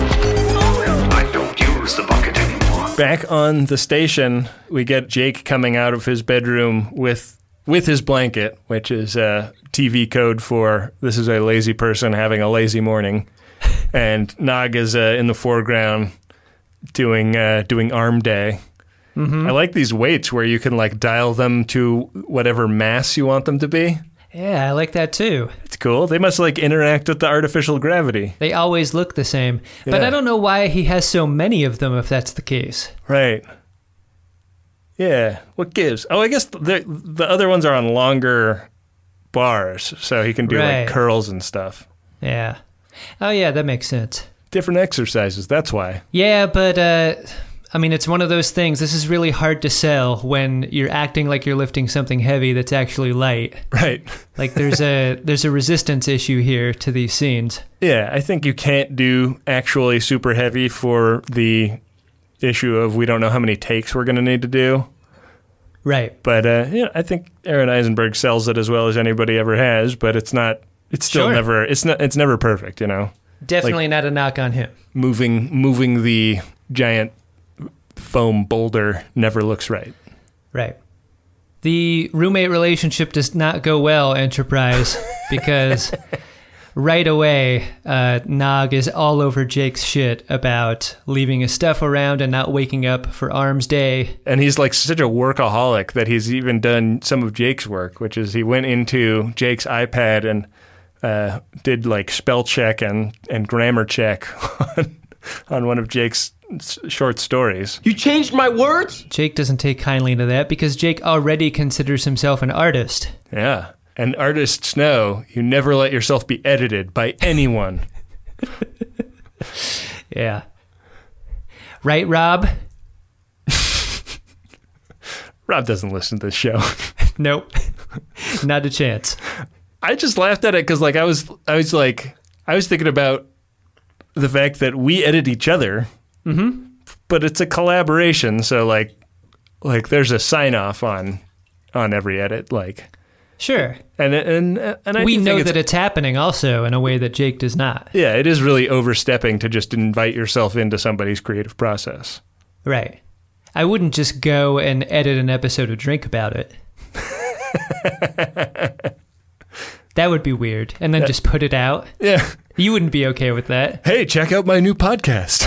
I don't use the bucket anymore. Back on the station, we get Jake coming out of his bedroom with with his blanket, which is uh, T V code for this is a lazy person having a lazy morning. And Nog is uh, in the foreground doing uh, doing arm day. Mm-hmm. I like these weights where you can like dial them to whatever mass you want them to be. Yeah, I like that too. It's cool. They must like interact with the artificial gravity. They always look the same. But Yeah. I don't know why he has so many of them if that's the case. Right. Yeah. What gives? Oh, I guess the the other ones are on longer bars, so he can do Right. like curls and stuff. Yeah. Oh, yeah, that makes sense. Different exercises. That's why. Yeah, but, uh, I mean, it's one of those things. This is really hard to sell when you're acting like you're lifting something heavy that's actually light. Right. Like, there's a there's a resistance issue here to these scenes. Yeah, I think you can't do actually super heavy for the issue of we don't know how many takes we're going to need to do. Right. But uh, yeah, I think Aaron Eisenberg sells it as well as anybody ever has. But it's not. It's still Sure. never. It's not. It's never perfect. You know. Definitely Like, not a knock on him. moving moving the giant foam boulder never looks right. Right. The roommate relationship does not go well, Enterprise, because right away, uh, Nog is all over Jake's shit about leaving his stuff around and not waking up for Arms Day. And he's like such a workaholic that he's even done some of Jake's work, which is he went into Jake's iPad and uh, did like spell check and, and grammar check on, on one of Jake's s- short stories. You changed my words? Jake doesn't take kindly to that because Jake already considers himself an artist. Yeah. And artists know you never let yourself be edited by anyone. Yeah. Right, Rob? Rob doesn't listen to this show. Nope. Not a chance. I just laughed at it because, like, I was, I was like, I was thinking about the fact that we edit each other, Mm-hmm. but it's a collaboration. So, like, like there's a sign off on, on every edit, like, Sure. and and and I we do know think it's, that it's happening also in a way that Jake does not. yeah, it is really overstepping to just invite yourself into somebody's creative process. Right. I wouldn't just go and edit an episode of Drink About It. That would be weird. And then Yeah. just put it out. Yeah. You wouldn't be okay with that. Hey, check out my new podcast.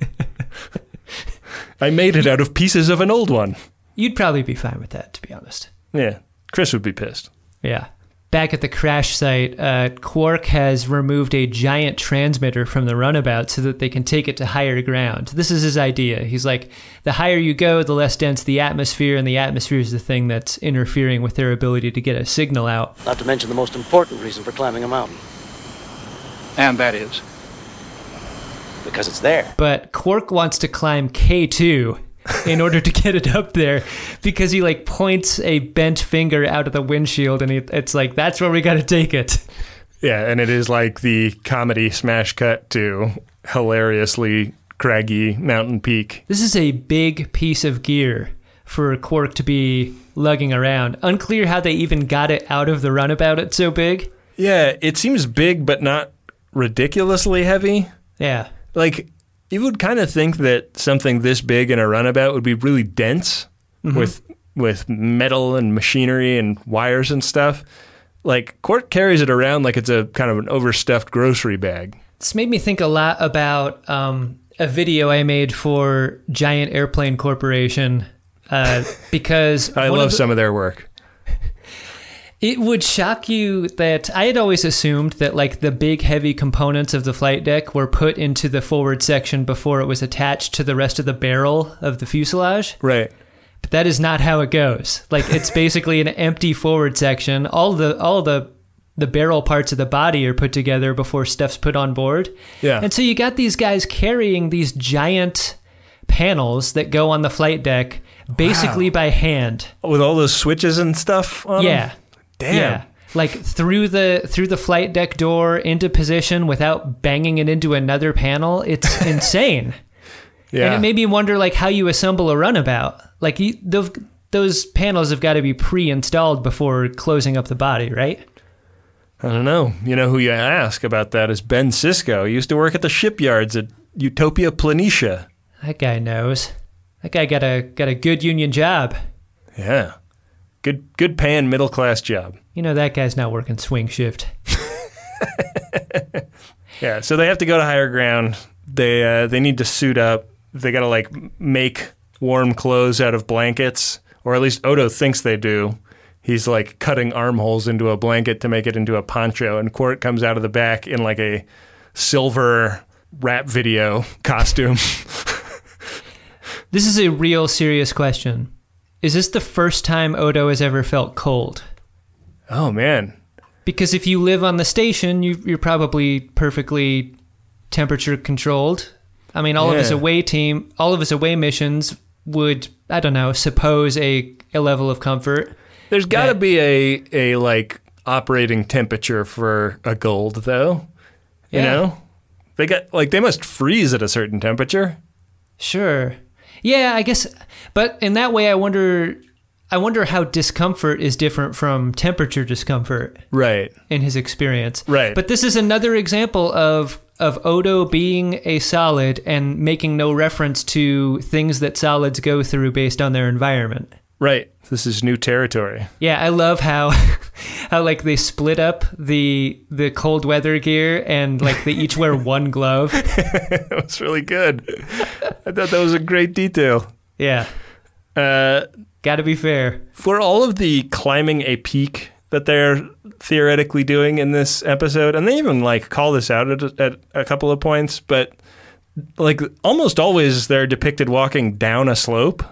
I made it out of pieces of an old one. You'd probably be fine with that, to be honest. Yeah, Chris would be pissed. Yeah. Back at the crash site, uh, Quark has removed a giant transmitter from the runabout so that they can take it to higher ground. This is his idea. He's like, the higher you go, the less dense the atmosphere, and the atmosphere is the thing that's interfering with their ability to get a signal out. Not to mention the most important reason for climbing a mountain. And that is? Because it's there. But Quark wants to climb K two in order to get it up there because he like points a bent finger out of the windshield and he, it's like, that's where we got to take it. Yeah, and it is like the comedy smash cut to hilariously craggy mountain peak. This is a big piece of gear for Quark to be lugging around. Unclear how they even got it out of the runabout. It's so big. Yeah, it seems big but not ridiculously heavy. Yeah. Like, you would kind of think that something this big in a runabout would be really dense Mhm. with with metal and machinery and wires and stuff. Like, Quark carries it around like it's a kind of an overstuffed grocery bag. This made me think a lot about um, a video I made for Giant Airplane Corporation uh, because I one love of the- some of their work. It would shock you that I had always assumed that like the big heavy components of the flight deck were put into the forward section before it was attached to the rest of the barrel of the fuselage. Right. But that is not how it goes. Like it's basically an empty forward section. All the all the the barrel parts of the body are put together before stuff's put on board. Yeah. And so you got these guys carrying these giant panels that go on the flight deck basically Wow. by hand. With all those switches and stuff on Yeah. them? Damn. Yeah. Like through the through the flight deck door into position without banging it into another panel. It's insane. Yeah. And it made me wonder like how you assemble a runabout. Like you, those, those panels have got to be pre-installed before closing up the body, right? I don't know. You know who you ask about that is Ben Sisko. He used to work at the shipyards at Utopia Planitia. That guy knows. That guy got a got a good union job. Yeah. Good good paying middle class job. You know that guy's not working swing shift. Yeah, so they have to go to higher ground. They uh, they need to suit up. They got to like make warm clothes out of blankets, or at least Odo thinks they do. He's like cutting armholes into a blanket to make it into a poncho, and Quart comes out of the back in like a silver rap video costume. This is a real serious question. Is this the first time Odo has ever felt cold? Oh, man. Because if you live on the station, you, you're probably perfectly temperature controlled. I mean, all Yeah. of his away team, all of his away missions would, I don't know, suppose a, a level of comfort. There's got to that- be a, a like operating temperature for a gold, though. You Yeah. know? They got like they must freeze at a certain temperature. Sure. Yeah, I guess. But in that way, I wonder. I wonder how discomfort is different from temperature discomfort. Right. In his experience. Right. But this is another example of of Odo being a solid and making no reference to things that solids go through based on their environment. Right. This is new territory. Yeah, I love how how like they split up the the cold weather gear and like they each wear one glove. That was really good. I thought that was a great detail. Yeah. Uh, Got to be fair. For all of the climbing a peak that they're theoretically doing in this episode, and they even like call this out at, at a couple of points, but like almost always they're depicted walking down a slope.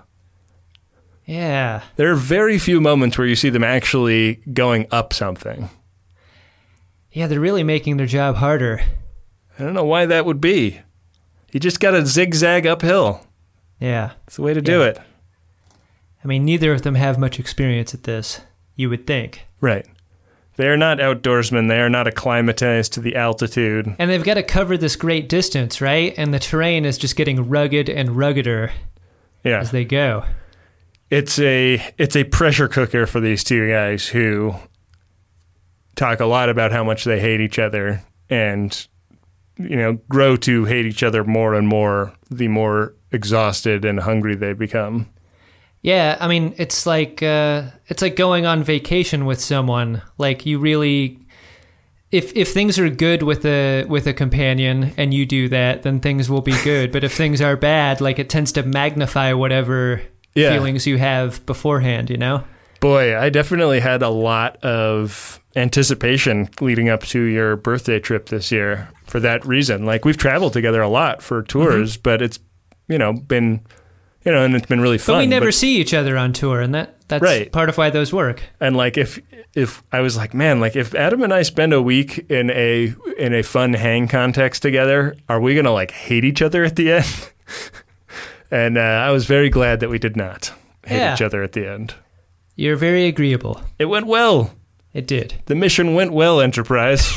Yeah. There are very few moments where you see them actually going up something. Yeah, they're really making their job harder. I don't know why that would be. You just got to zigzag uphill. Yeah. It's the way to do Yeah. it. I mean, neither of them have much experience at this, you would think. Right. They are not outdoorsmen. They are not acclimatized to the altitude. And they've got to cover this great distance, right? And the terrain is just getting rugged and ruggeder Yeah. as they go. It's a it's a pressure cooker for these two guys who talk a lot about how much they hate each other and, you know, grow to hate each other more and more the more exhausted and hungry they become. Yeah, I mean, it's like uh, it's like going on vacation with someone. Like you really, if if things are good with a with a companion and you do that, then things will be good. But if things are bad, like it tends to magnify whatever Yeah. feelings you have beforehand. You know? Boy, I definitely had a lot of anticipation leading up to your birthday trip this year for that reason. Like we've traveled together a lot for tours, Mm-hmm. but it's, you know, been, you know, and it's been really fun. But we never see each other on tour, and that that's Right. part of why those work. And like if if I was like, man, like if Adam and I spend a week in a in a fun hang context together, are we gonna like hate each other at the end? And uh, I was very glad that we did not hate Yeah. each other at the end. You're very agreeable. It went well. It did. The mission went well, Enterprise.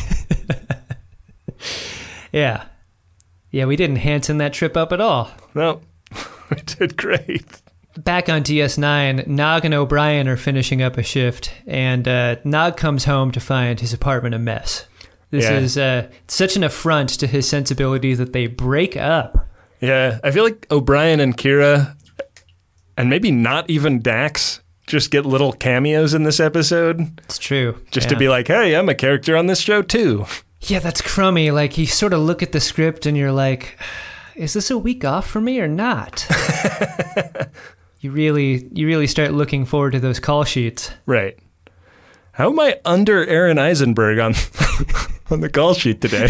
Yeah. Yeah, we didn't Hanson that trip up at all. No, we did great. Back on D S nine, Nog and O'Brien are finishing up a shift, and uh, Nog comes home to find his apartment a mess. This Yeah. is uh, such an affront to his sensibilities that they break up. Yeah, I feel like O'Brien and Kira, and maybe not even Dax, just get little cameos in this episode. It's true. Just Yeah. to be like, hey, I'm a character on this show too. Yeah, that's crummy. Like, you sort of look at the script and you're like, is this a week off for me or not? you really you really start looking forward to those call sheets. Right. How am I under Aaron Eisenberg on on the call sheet today?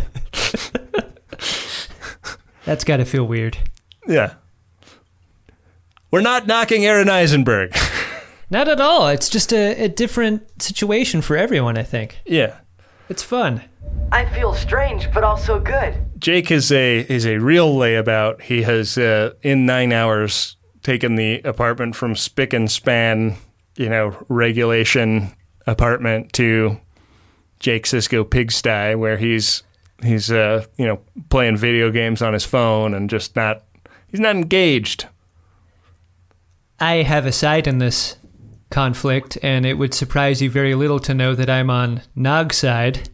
That's got to feel weird. Yeah. We're not knocking Aaron Eisenberg. Not at all. It's just a, a different situation for everyone, I think. Yeah. It's fun. I feel strange, but also good. Jake is a is a real layabout. He has, uh, in nine hours, taken the apartment from spick and span, you know, regulation apartment to Jake Sisko pigsty, where he's he's uh, you know, playing video games on his phone and just not he's not engaged. I have a side in this conflict, and it would surprise you very little to know that I'm on Nog's side.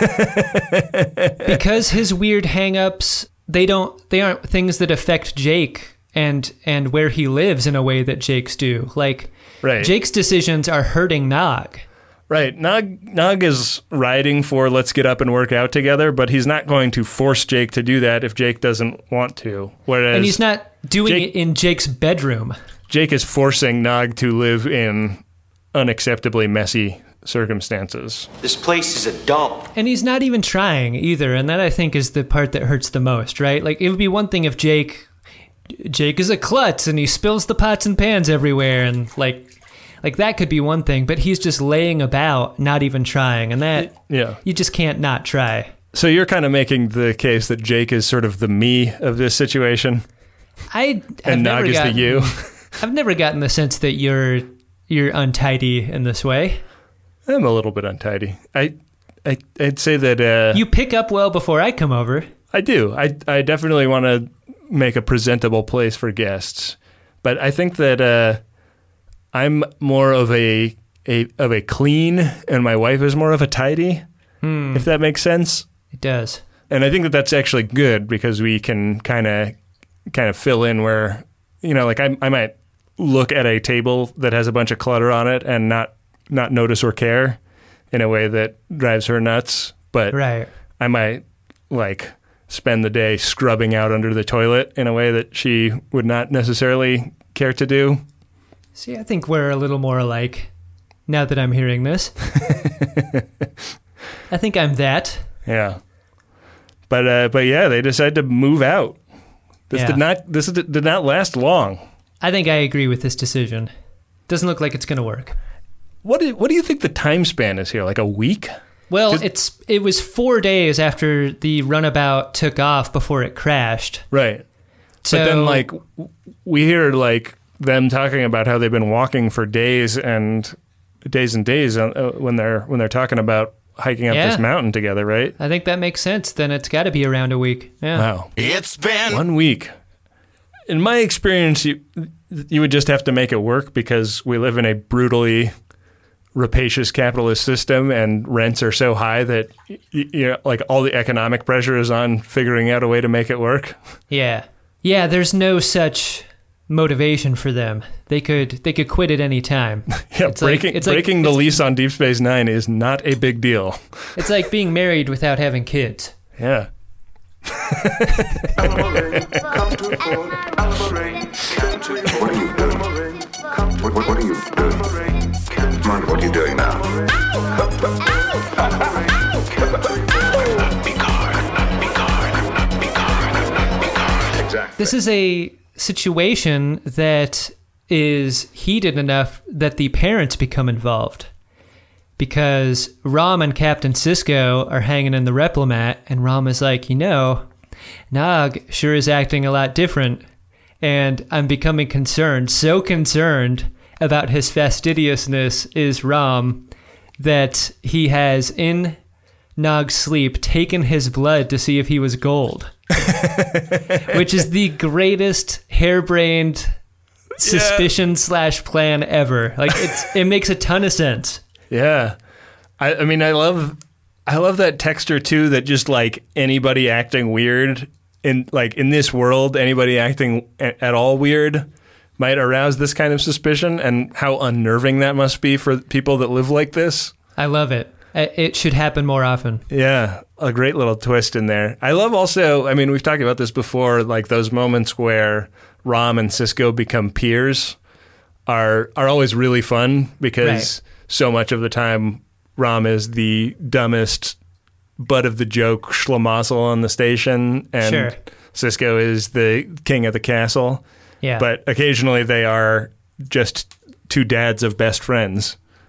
Because his weird hang-ups, they don't they aren't things that affect Jake and and where he lives in a way that Jake's do. Like, right. Jake's decisions are hurting Nog. Right. Nog Nog is riding for let's get up and work out together, but he's not going to force Jake to do that if Jake doesn't want to. Whereas And he's not doing Jake, it in Jake's bedroom. Jake is forcing Nog to live in unacceptably messy circumstances. This place is a dump. And he's not even trying either, and that I think is the part that hurts the most, right? Like, it would be one thing if Jake Jake is a klutz and he spills the pots and pans everywhere, and like like that could be one thing, but he's just laying about, not even trying, and that yeah. you just can't not try. So you're kind of making the case that Jake is sort of the me of this situation? I have and never Nog is gotten, the you? I've never gotten the sense that you're you're untidy in this way. I'm a little bit untidy. I, I I'd say that uh, you pick up well before I come over. I do. I I definitely want to make a presentable place for guests, but I think that uh, I'm more of a, a of a clean, and my wife is more of a tidy. Hmm. If that makes sense. It does. And I think that that's actually good because we can kind of kind of fill in where, you know, like I I might look at a table that has a bunch of clutter on it and not not notice or care in a way that drives her nuts, but right. I might like spend the day scrubbing out under the toilet in a way that she would not necessarily care to do. See, I think we're a little more alike now that I'm hearing this. I think I'm that. Yeah. But uh, but yeah, they decided to move out. This Yeah. did not this did not last long. I think I agree with this decision. Doesn't look like it's going to work. What do, what do you think the time span is here? Like a week? Well, it's it was four days after the runabout took off before it crashed. Right. So, but then, like, we hear, like, them talking about how they've been walking for days and days and days uh, when they're when they're talking about hiking up Yeah. this mountain together, right? I think that makes sense. Then it's got to be around a week. Yeah. Wow. It's been one week. In my experience, you you would just have to make it work because we live in a brutally rapacious capitalist system, and rents are so high that y- you know, like all the economic pressure is on figuring out a way to make it work. Yeah. Yeah, there's no such motivation for them. They could they could quit at any time. Yeah, It's breaking like, it's breaking like, the it's, lease on Deep Space Nine is not a big deal. It's like being married without having kids. Yeah. What are you doing? What, what, what are you doing? Mind what you're doing now. Exactly. This is a situation that is heated enough that the parents become involved. Because Rom and Captain Sisko are hanging in the Replimat, and Rom is like, you know, Nog sure is acting a lot different, and I'm becoming concerned, so concerned about his fastidiousness is Rom, that he has, in Nog's sleep, taken his blood to see if he was gold. Which is the greatest harebrained suspicion slash plan ever. Like, it's it makes a ton of sense. Yeah. I, I mean, I love I love that texture, too, that just, like, anybody acting weird, in like, in this world, anybody acting a- at all weird might arouse this kind of suspicion, and how unnerving that must be for people that live like this. I love it. It should happen more often. Yeah, a great little twist in there. I love also, I mean, we've talked about this before, like those moments where Rom and Sisko become peers are are always really fun because Right. so much of the time Rom is the dumbest butt of the joke schlemazel on the station, and Sure. Sisko is the king of the castle. Yeah. But occasionally they are just two dads of best friends.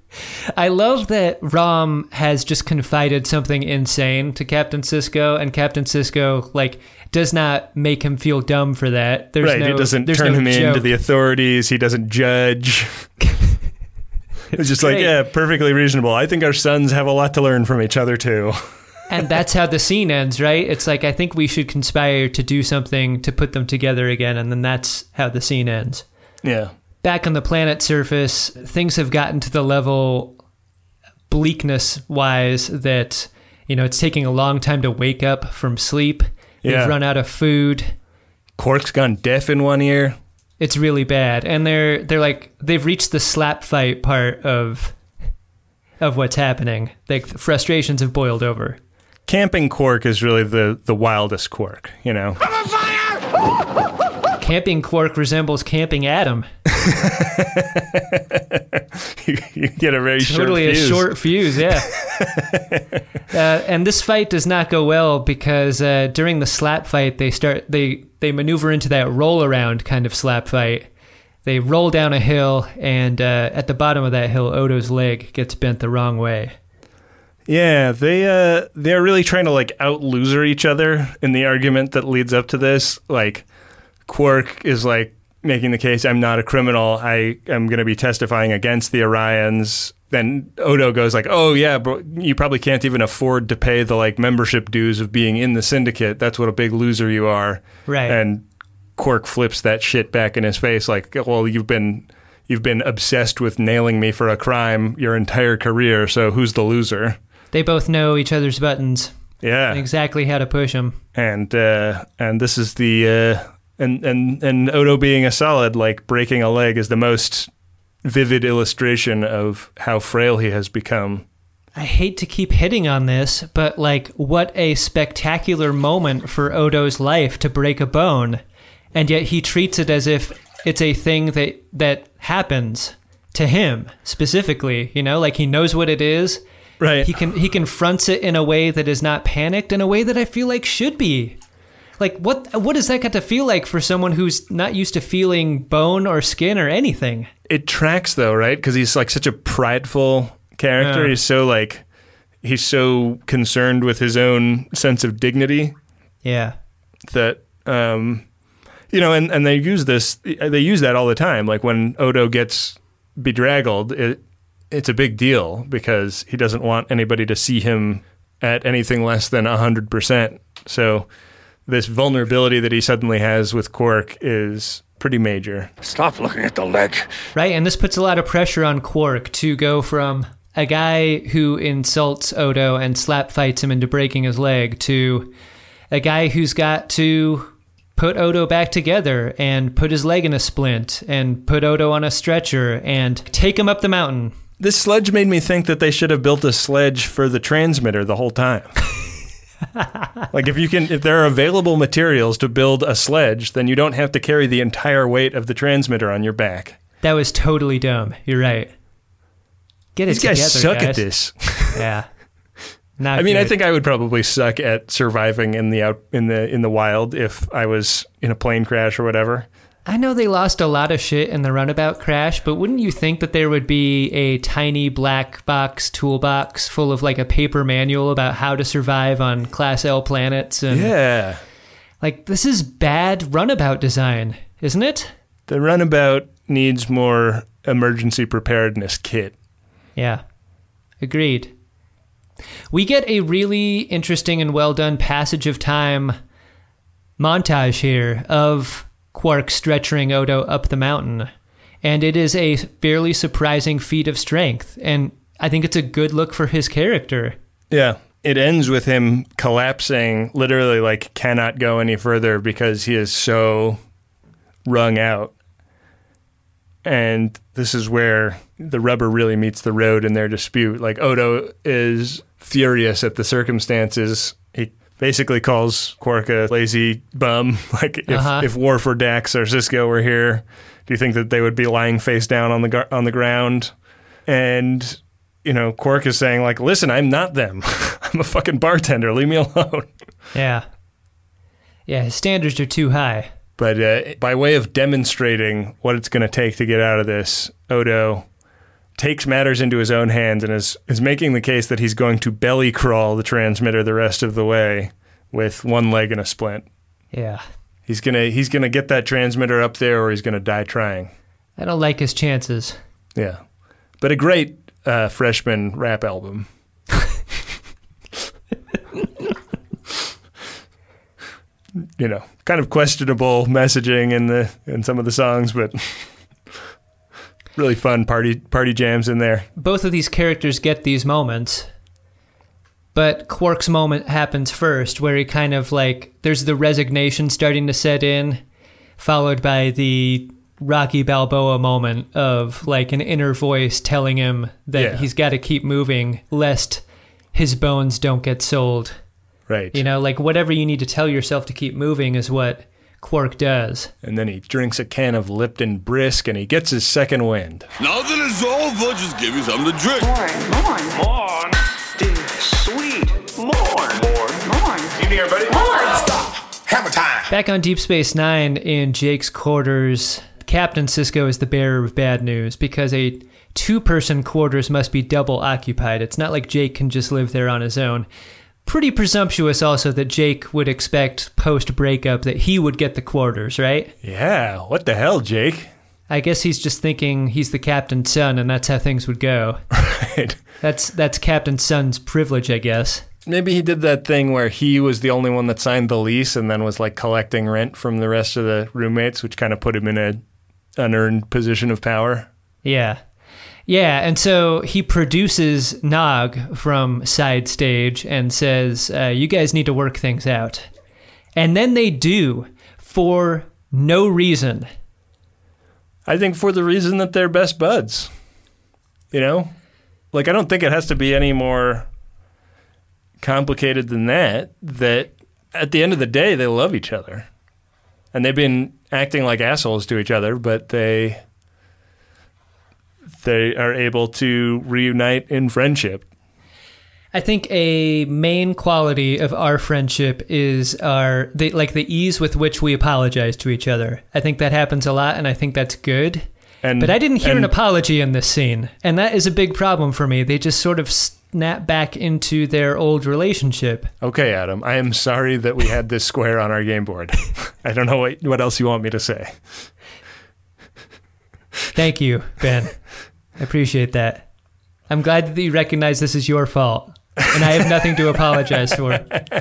I love that Rom has just confided something insane to Captain Sisko, and Captain Sisko, like, does not make him feel dumb for that. There's right, no, he doesn't there's turn no him joke. into the authorities. He doesn't judge. It's just great. like, yeah, perfectly reasonable. I think our sons have a lot to learn from each other, too. And that's how the scene ends, right? It's like, I think we should conspire to do something to put them together again, and then that's how the scene ends. Yeah. Back on the planet's surface, things have gotten to the level, bleakness-wise, that, you know, it's taking a long time to wake up from sleep. They've Yeah. run out of food. Quark's gone deaf in one ear. It's really bad. And they're they're like, they've reached the slap fight part of of what's happening. Like, frustrations have boiled over. Camping Quark is really the, the wildest Quark, you know? Camping Quark resembles Camping Adam. you, you get a very totally short fuse. a short fuse, yeah. uh, and this fight does not go well because uh, during the slap fight, they start they they maneuver into that roll around kind of slap fight. They roll down a hill, and uh, at the bottom of that hill, Odo's leg gets bent the wrong way. Yeah, they uh, they're really trying to like out-loser each other in the argument that leads up to this. Like, Quark is like making the case, I'm not a criminal. I am going to be testifying against the Orions. Then Odo goes like, oh yeah, but you probably can't even afford to pay the like membership dues of being in the syndicate. That's what a big loser you are. Right. And Quark flips that shit back in his face like, well, you've been you've been obsessed with nailing me for a crime your entire career, so who's the loser? They both know each other's buttons. Yeah. And exactly how to push them. And uh, and this is the uh, and and and Odo being a solid, like breaking a leg, is the most vivid illustration of how frail he has become. I hate to keep hitting on this, but like, what a spectacular moment for Odo's life to break a bone, and yet he treats it as if it's a thing that that happens to him specifically. You know, like he knows what it is. Right. He can he confronts it in a way that is not panicked, in a way that I feel like should be. Like, what what does that got to feel like for someone who's not used to feeling bone or skin or anything? It tracks though, right? Because he's like such a prideful character. Yeah. He's so like he's so concerned with his own sense of dignity. Yeah. That um, you know, and and they use this. They use that all the time. Like when Odo gets bedraggled, it. It's a big deal because he doesn't want anybody to see him at anything less than one hundred percent. So this vulnerability that he suddenly has with Quark is pretty major. Stop looking at the leg. Right, and this puts a lot of pressure on Quark to go from a guy who insults Odo and slap fights him into breaking his leg to a guy who's got to put Odo back together and put his leg in a splint and put Odo on a stretcher and take him up the mountain. This sledge made me think that they should have built a sledge for the transmitter the whole time. Like if you can, if there are available materials to build a sledge, then you don't have to carry the entire weight of the transmitter on your back. That was totally dumb. You're right. Get it These guys together, suck guys. at this. Yeah. Not I mean, good. I think I would probably suck at surviving in the out in the in the wild if I was in a plane crash or whatever. I know they lost a lot of shit in the runabout crash, but wouldn't you think that there would be a tiny black box toolbox full of like a paper manual about how to survive on Class L planets? And yeah. Like, this is bad runabout design, isn't it? The runabout needs more emergency preparedness kit. Yeah. Agreed. We get a really interesting and well done passage of time montage here of Quark stretchering Odo up the mountain. And it is a fairly surprising feat of strength. And I think it's a good look for his character. Yeah. It ends with him collapsing, literally like cannot go any further because he is so wrung out. And this is where the rubber really meets the road in their dispute. Like Odo is furious at the circumstances. He basically calls Quark a lazy bum. Like, if, uh-huh. if Worf or Dax or Sisko were here, do you think that they would be lying face down on the gar- on the ground? And, you know, Quark is saying, like, listen, I'm not them. I'm a fucking bartender. Leave me alone. Yeah. Yeah, his standards are too high. But uh, by way of demonstrating what it's going to take to get out of this, Odo takes matters into his own hands and is, is making the case that he's going to belly crawl the transmitter the rest of the way with one leg and a splint. Yeah. He's gonna he's gonna get that transmitter up there, or he's gonna die trying. I don't like his chances. Yeah, but a great uh, freshman rap album. You know, kind of questionable messaging in the in some of the songs, but really fun party party jams in there. Both of these characters get these moments, but Quark's moment happens first, where he kind of like, there's the resignation starting to set in, followed by the Rocky Balboa moment of like an inner voice telling him that Yeah. he's got to keep moving lest his bones don't get sold. Right. You know, like whatever you need to tell yourself to keep moving is what Quark does. And then he drinks a can of Lipton Brisk and he gets his second wind. Now that it's over, just give me something to drink. Morn, morn, dear, sweet, morn, morn, morn. Evening, everybody. Morn. Stop. Hammer time. Back on Deep Space Nine in Jake's quarters, Captain Sisko is the bearer of bad news because a two-person quarters must be double occupied. It's not like Jake can just live there on his own. Pretty presumptuous also that Jake would expect post-breakup that he would get the quarters, right? Yeah, what the hell, Jake? I guess he's just thinking he's the captain's son and that's how things would go. Right. That's that's Captain's son's privilege, I guess. Maybe he did that thing where he was the only one that signed the lease and then was like collecting rent from the rest of the roommates, which kind of put him in a unearned position of power. Yeah. Yeah, and so he produces Nog from Side Stage and says, uh, you guys need to work things out. And then they do, for no reason. I think for the reason that they're best buds. You know? Like, I don't think it has to be any more complicated than that, that at the end of the day, they love each other. And they've been acting like assholes to each other, but they... they are able to reunite in friendship. I think a main quality of our friendship is our the, like the ease with which we apologize to each other. I think that happens a lot, and I think that's good. And, but I didn't hear and, an apology in this scene, and that is a big problem for me. They just sort of snap back into their old relationship. Okay, Adam, I am sorry that we had this square on our game board. I don't know what, what else you want me to say. Thank you, Ben. I appreciate that. I'm glad that you recognize this is your fault, and I have nothing to apologize for.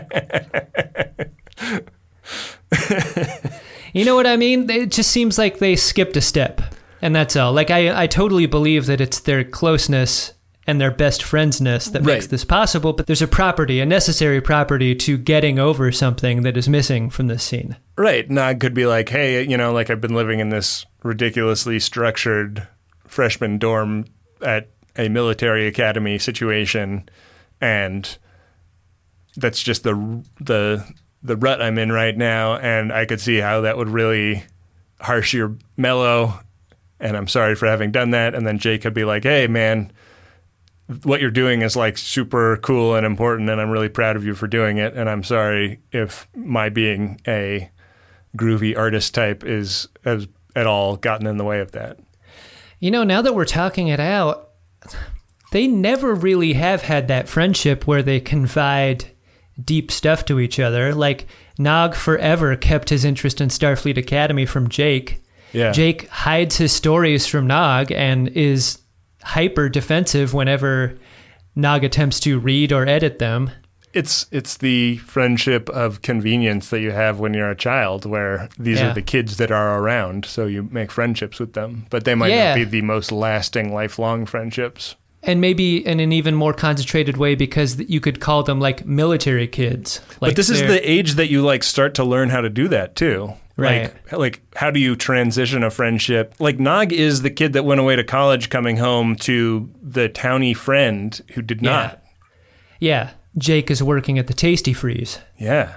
You know what I mean? It just seems like they skipped a step, and that's all. Like, I, I totally believe that it's their closeness and their best friendsness that makes Right. this possible, but there's a property, a necessary property to getting over something that is missing from this scene. Right. Nog could be like, hey, you know, like I've been living in this ridiculously structured freshman dorm at a military academy situation, and that's just the the the rut I'm in right now, and I could see how that would really harsh your mellow, and I'm sorry for having done that. And then Jake could be like, hey, man, what you're doing is like super cool and important, and I'm really proud of you for doing it, and I'm sorry if my being a groovy artist type is has at all gotten in the way of that. You know, now that we're talking it out, they never really have had that friendship where they confide deep stuff to each other. Like, Nog forever kept his interest in Starfleet Academy from Jake. Yeah. Jake hides his stories from Nog and is hyper defensive whenever Nog attempts to read or edit them. It's it's the friendship of convenience that you have when you're a child, where these Yeah. are the kids that are around, so you make friendships with them. But they might Yeah. not be the most lasting, lifelong friendships. And maybe in an even more concentrated way because you could call them like military kids. Like but this is they're- the age that you like start to learn how to do that too. Right. Like, like how do you transition a friendship? Like Nog is the kid that went away to college, coming home to the townie friend who did Yeah. not. Yeah. Jake is working at the Tasty Freeze. Yeah.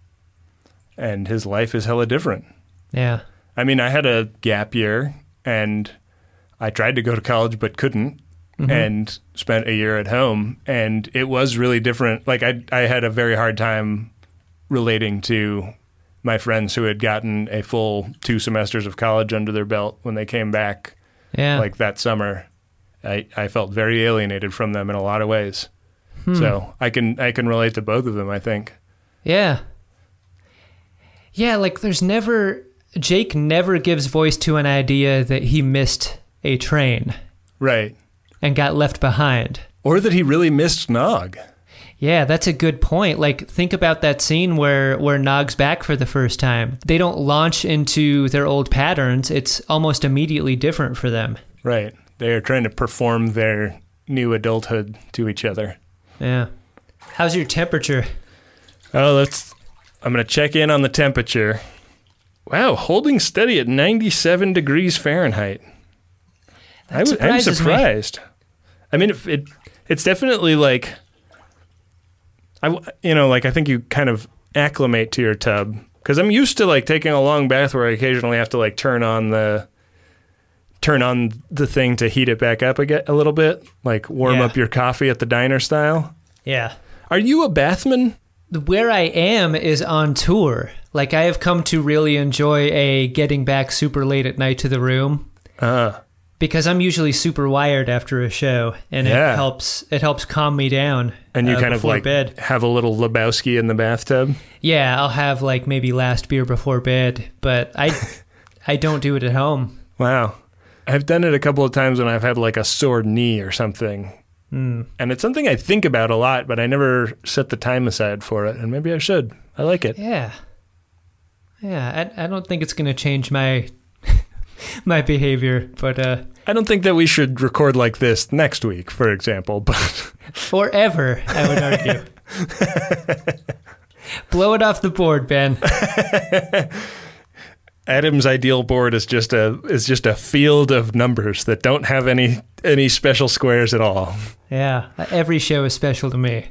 And his life is hella different. Yeah. I mean, I had a gap year and I tried to go to college but couldn't, Mhm. and spent a year at home, and it was really different. Like I I had a very hard time relating to my friends who had gotten a full two semesters of college under their belt when they came back Yeah. like that summer. I, I felt very alienated from them in a lot of ways. Hmm. So I can I can relate to both of them, I think. Yeah. Yeah, like there's never... Jake never gives voice to an idea that he missed a train. Right. And got left behind. Or that he really missed Nog. Yeah, that's a good point. Like, think about that scene where, where Nog's back for the first time. They don't launch into their old patterns. It's almost immediately different for them. Right. They are trying to perform their new adulthood to each other. Yeah. How's your temperature? Oh, let's... I'm going to check in on the temperature. Wow, holding steady at ninety-seven degrees Fahrenheit. I w- I'm surprised. Me. I mean, it, it it's definitely like, I you know, like I think you kind of acclimate to your tub because I'm used to like taking a long bath where I occasionally have to like turn on the turn on the thing to heat it back up a, get, a little bit, like warm yeah. up your coffee at the diner style. Yeah. Are you a bathman? Where I am is on tour. Like, I have come to really enjoy a getting back super late at night to the room. Uh, because I'm usually super wired after a show, and yeah. it helps it helps calm me down. And you uh, kind of like bed. have a little Lebowski in the bathtub? Yeah, I'll have like maybe last beer before bed, but I, I don't do it at home. Wow. I've done it a couple of times when I've had like a sore knee or something. Mm. And it's something I think about a lot, but I never set the time aside for it. And maybe I should. I like it. Yeah. Yeah, I, I don't think it's going to change my my behavior, but... Uh, I don't think that we should record like this next week, for example, but... or ever, I would argue. Blow it off the board, Ben. Adam's ideal board is just a is just a field of numbers that don't have any any special squares at all. Yeah, every show is special to me.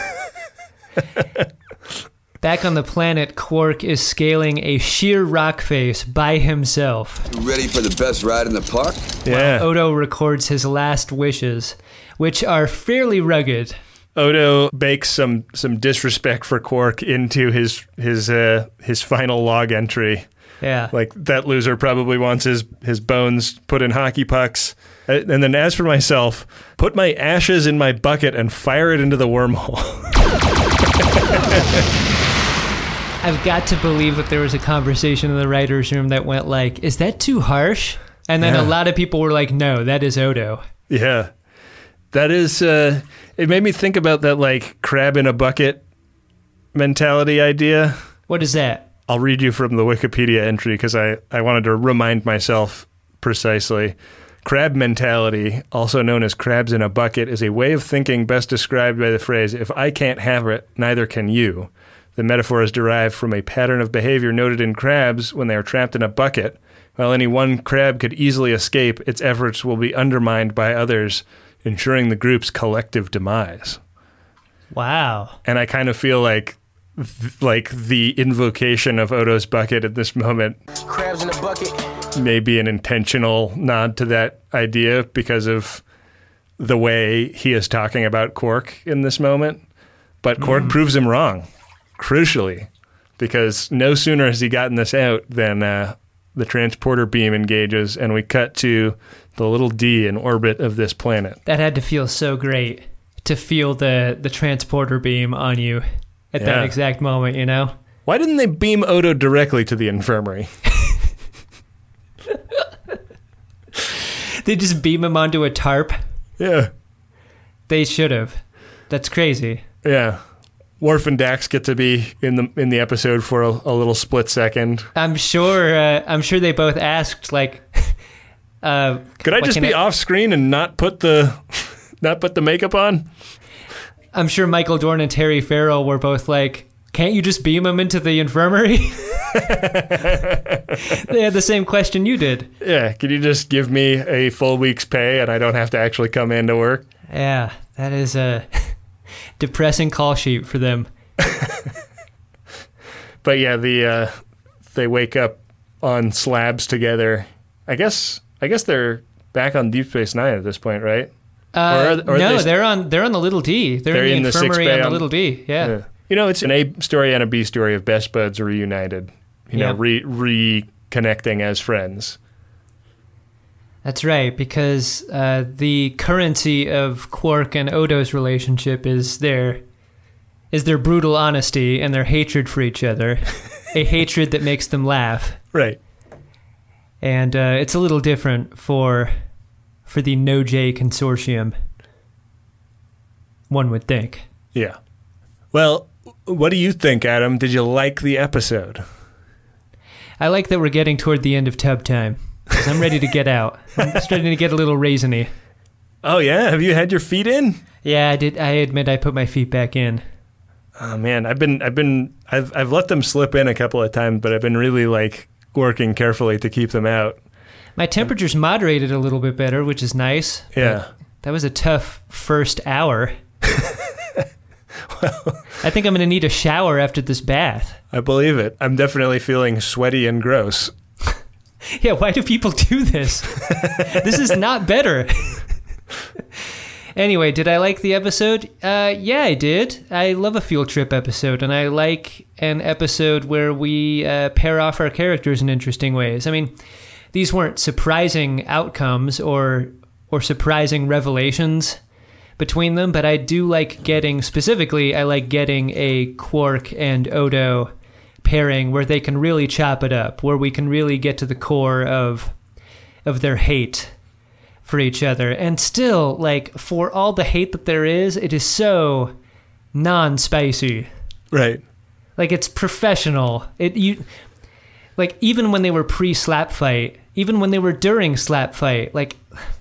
Back on the planet, Quark is scaling a sheer rock face by himself. You ready for the best ride in the park? Yeah. While Odo records his last wishes, which are fairly rugged. Odo bakes some some disrespect for Quark into his his uh, his final log entry. Yeah. Like, that loser probably wants his, his bones put in hockey pucks. And then as for myself, put my ashes in my bucket and fire it into the wormhole. I've got to believe that there was a conversation in the writer's room that went like, is that too harsh? And then yeah. a lot of people were like, no, that is Odo. Yeah. That is, uh, it made me think about that, like, crab in a bucket mentality idea. What is that? I'll read you from the Wikipedia entry because I, I wanted to remind myself precisely. Crab mentality, also known as crabs in a bucket, is a way of thinking best described by the phrase, if I can't have it, neither can you. The metaphor is derived from a pattern of behavior noted in crabs when they are trapped in a bucket. While any one crab could easily escape, its efforts will be undermined by others, ensuring the group's collective demise. Wow. And I kind of feel like like the invocation of Odo's bucket at this moment crabs in a bucket may be an intentional nod to that idea because of the way he is talking about Quark in this moment. But Quark mm. proves him wrong, crucially, because no sooner has he gotten this out than uh, the transporter beam engages and we cut to the little D in orbit of this planet. That had to feel so great to feel the, the transporter beam on you. At yeah. that exact moment, you know? Why didn't they beam Odo directly to the infirmary? They just beam him onto a tarp? Yeah. They should have. That's crazy. Yeah. Worf and Dax get to be in the in the episode for a, a little split second. I'm sure uh, I'm sure they both asked, like... Uh, Could I just be I... off screen and not put the not put the makeup on? I'm sure Michael Dorn and Terry Farrell were both like, can't you just beam him into the infirmary? They had the same question you did. Yeah, can you just give me a full week's pay and I don't have to actually come into work? Yeah, that is a depressing call sheet for them. But yeah, the uh, they wake up on slabs together. I guess I guess they're back on Deep Space Nine at this point, right? Uh, or are, or no, they, they're on they're on the Little D. They're, they're in the, in the infirmary on the Little D. Yeah. yeah. You know, it's an A story and a B story of best buds reunited. You yeah. know, re reconnecting as friends. That's right, because uh, the currency of Quark and Odo's relationship is their is their brutal honesty and their hatred for each other, a hatred that makes them laugh. Right. And uh, it's a little different for for the No-J consortium, one would think. Yeah. Well, what do you think, Adam? Did you like the episode? I like that we're getting toward the end of tub time, because I'm ready to get out. I'm starting to get a little raisiny. Oh, yeah? Have you had your feet in? Yeah, I did. I admit I put my feet back in. Oh, man. I've been, I've been, I've, I've let them slip in a couple of times, but I've been really, like, working carefully to keep them out. My temperature's moderated a little bit better, which is nice. Yeah. That was a tough first hour. Well, I think I'm going to need a shower after this bath. I believe it. I'm definitely feeling sweaty and gross. Yeah, why do people do this? This is not better. Anyway, did I like the episode? Uh, yeah, I did. I love a field trip episode, and I like an episode where we uh, pair off our characters in interesting ways. I mean, these weren't surprising outcomes or or surprising revelations between them, but I do like getting, specifically, I like getting a Quark and Odo pairing where they can really chop it up, where we can really get to the core of of their hate for each other. And still, like, for all the hate that there is, it is so non-spicy. Right. Like, it's professional. It you like, even when they were pre-slap fight, even when they were during slap fight, like,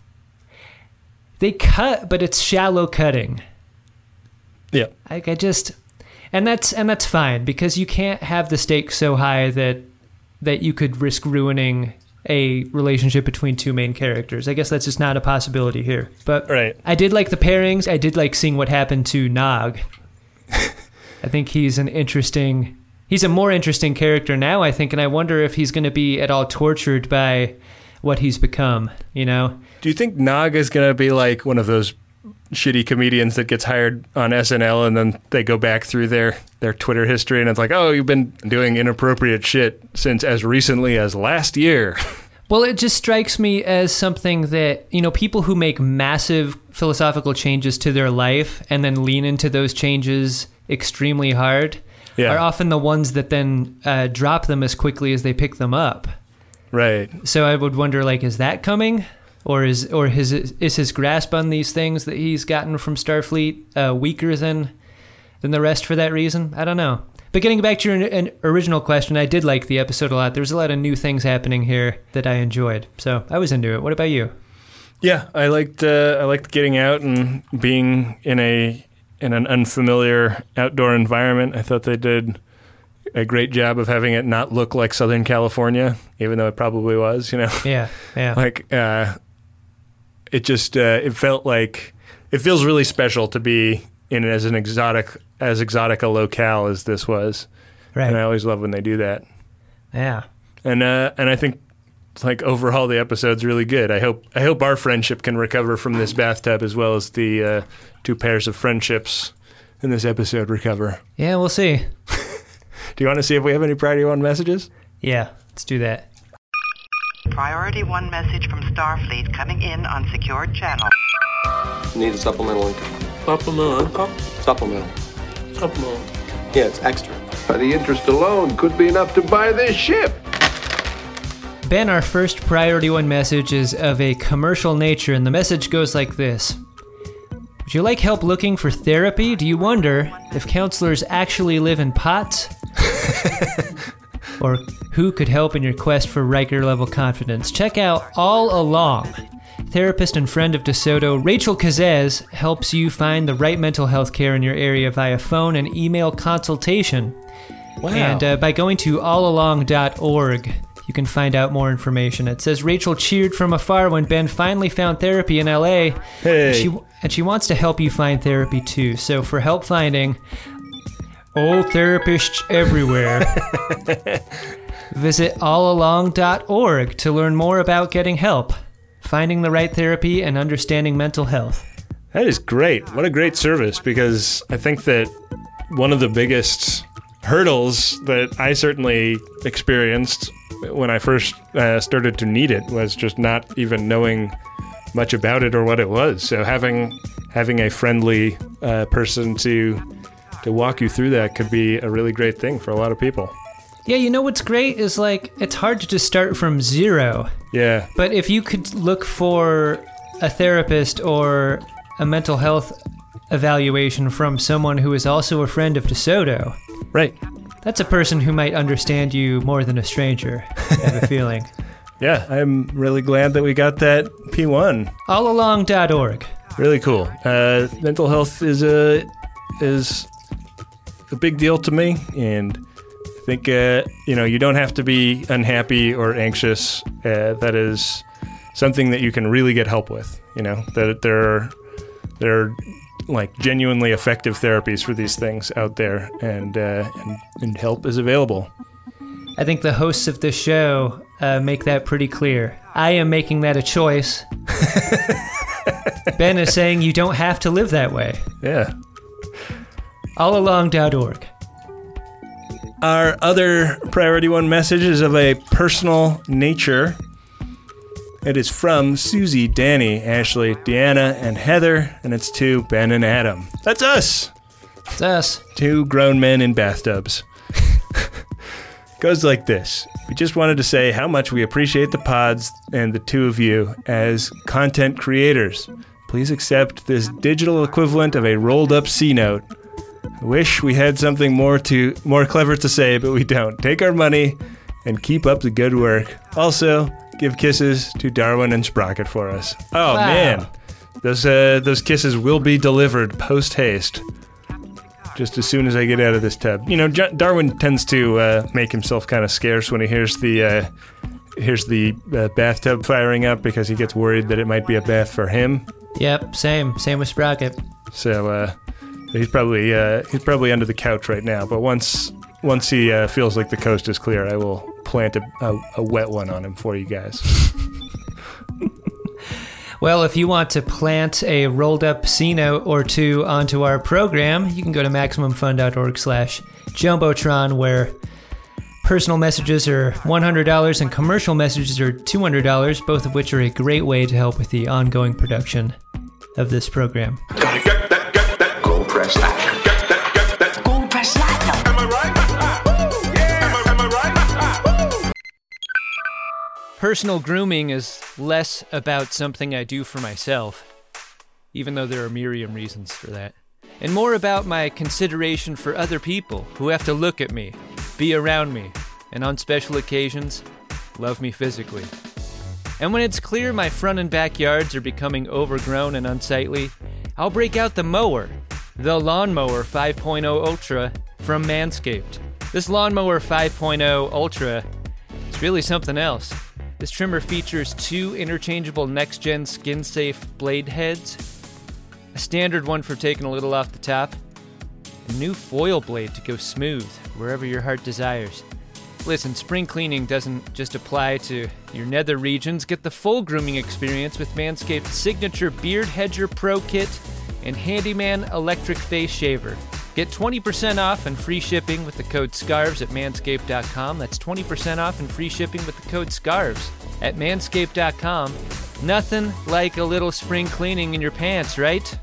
they cut, but it's shallow cutting. Yeah. Like, I just, and that's and that's fine, because you can't have the stakes so high that that you could risk ruining a relationship between two main characters. I guess that's just not a possibility here. But right. I did like the pairings. I did like seeing what happened to Nog. I think he's an interesting, he's a more interesting character now, I think, and I wonder if he's going to be at all tortured by what he's become, you know? Do you think Nog is going to be like one of those shitty comedians that gets hired on S N L and then they go back through their, their Twitter history and it's like, oh, you've been doing inappropriate shit since as recently as last year? Well, it just strikes me as something that, you know, people who make massive philosophical changes to their life and then lean into those changes extremely hard yeah. are often the ones that then uh, drop them as quickly as they pick them up. Right. So I would wonder, like, is that coming? Or is or his is his grasp on these things that he's gotten from Starfleet uh, weaker than than the rest for that reason? I don't know. But getting back to your an original question, I did like the episode a lot. There was a lot of new things happening here that I enjoyed, so I was into it. What about you? Yeah, I liked uh, I liked getting out and being in a in an unfamiliar outdoor environment. I thought they did a great job of having it not look like Southern California, even though it probably was. You know? Yeah, yeah. Like. Uh, It just uh, it felt like it feels really special to be in as an exotic as exotic a locale as this was, right? And I always love when they do that. Yeah, and uh, and I think like overall the episode's really good. I hope I hope our friendship can recover from this bathtub as well as the uh, two pairs of friendships in this episode recover. Yeah, we'll see. Do you want to see if we have any Priority One messages? Yeah, let's do that. Priority One message from Starfleet coming in on secured channel. Need a supplemental income. Supplemental income? Supplemental. Supplemental. Yeah, it's extra. By the interest alone could be enough to buy this ship. Ben, our first Priority One message is of a commercial nature, and the message goes like this. Would you like help looking for therapy? Do you wonder if counselors actually live in pots? Or who could help in your quest for Riker-level confidence? Check out All Along. Therapist and friend of DeSoto, Rachel Kazez, helps you find the right mental health care in your area via phone and email consultation. Wow. And uh, by going to all along dot org, you can find out more information. It says Rachel cheered from afar when Ben finally found therapy in L A. Hey. And she, and she wants to help you find therapy too. So for help finding old therapists everywhere, visit all along dot org to learn more about getting help, finding the right therapy, and understanding mental health. That is great. What a great service, because I think that one of the biggest hurdles that I certainly experienced when I first uh, started to need it was just not even knowing much about it or what it was. So having having a friendly uh, person to to walk you through that could be a really great thing for a lot of people. Yeah, you know what's great is like it's hard to just start from zero. Yeah. But if you could look for a therapist or a mental health evaluation from someone who is also a friend of DeSoto. Right. That's a person who might understand you more than a stranger, I have a feeling. Yeah, I'm really glad that we got that P one. all along dot org. Really cool. Uh, mental health is a is a big deal to me, and I think uh, you know you don't have to be unhappy or anxious. Uh, that is something that you can really get help with. You know that there are there are like genuinely effective therapies for these things out there, and uh, and, and help is available. I think the hosts of this show uh, make that pretty clear. I am making that a choice. Ben is saying you don't have to live that way. Yeah. all along dot org. Our other Priority One message is of a personal nature. It is from Susie, Danny, Ashley, Deanna, and Heather, and it's to Ben and Adam. That's us. It's us. Two grown men in bathtubs. Goes like this. We just wanted to say how much we appreciate the pods and the two of you as content creators. Please accept this digital equivalent of a rolled-up C-note. I wish we had something more to more clever to say, but we don't. Take our money and keep up the good work. Also, give kisses to Darwin and Sprocket for us. Oh, wow. Man. Those uh, those kisses will be delivered post-haste. Just as soon as I get out of this tub. You know, J- Darwin tends to uh, make himself kind of scarce when he hears the uh, hears the uh, bathtub firing up because he gets worried that it might be a bath for him. Yep, same. Same with Sprocket. So uh, he's probably uh, he's probably under the couch right now. But once once he uh, feels like the coast is clear, I will plant a, a, a wet one on him for you guys. Well, if you want to plant a rolled-up C-note or two onto our program, you can go to MaximumFun.org slash Jumbotron, where personal messages are one hundred dollars and commercial messages are two hundred dollars, both of which are a great way to help with the ongoing production of this program. Gotta get that, get that, go press that, get that, get that, go press that. Am I right? Yeah. Am I, am I right? Personal grooming is less about something I do for myself, even though there are myriad reasons for that, and more about my consideration for other people who have to look at me, be around me, and on special occasions, love me physically. And when it's clear my front and backyards are becoming overgrown and unsightly, I'll break out the mower, the Lawnmower five point oh Ultra from Manscaped. This Lawnmower five point oh Ultra is really something else. This trimmer features two interchangeable next-gen skin-safe blade heads, a standard one for taking a little off the top, a new foil blade to go smooth wherever your heart desires. Listen, spring cleaning doesn't just apply to your nether regions. Get the full grooming experience with Manscaped's signature Beard Hedger Pro Kit and Handyman Electric Face Shaver. Get twenty percent off and free shipping with the code SCARVES at manscaped dot com. That's twenty percent off and free shipping with the code SCARVES at manscaped dot com. Nothing like a little spring cleaning in your pants, right?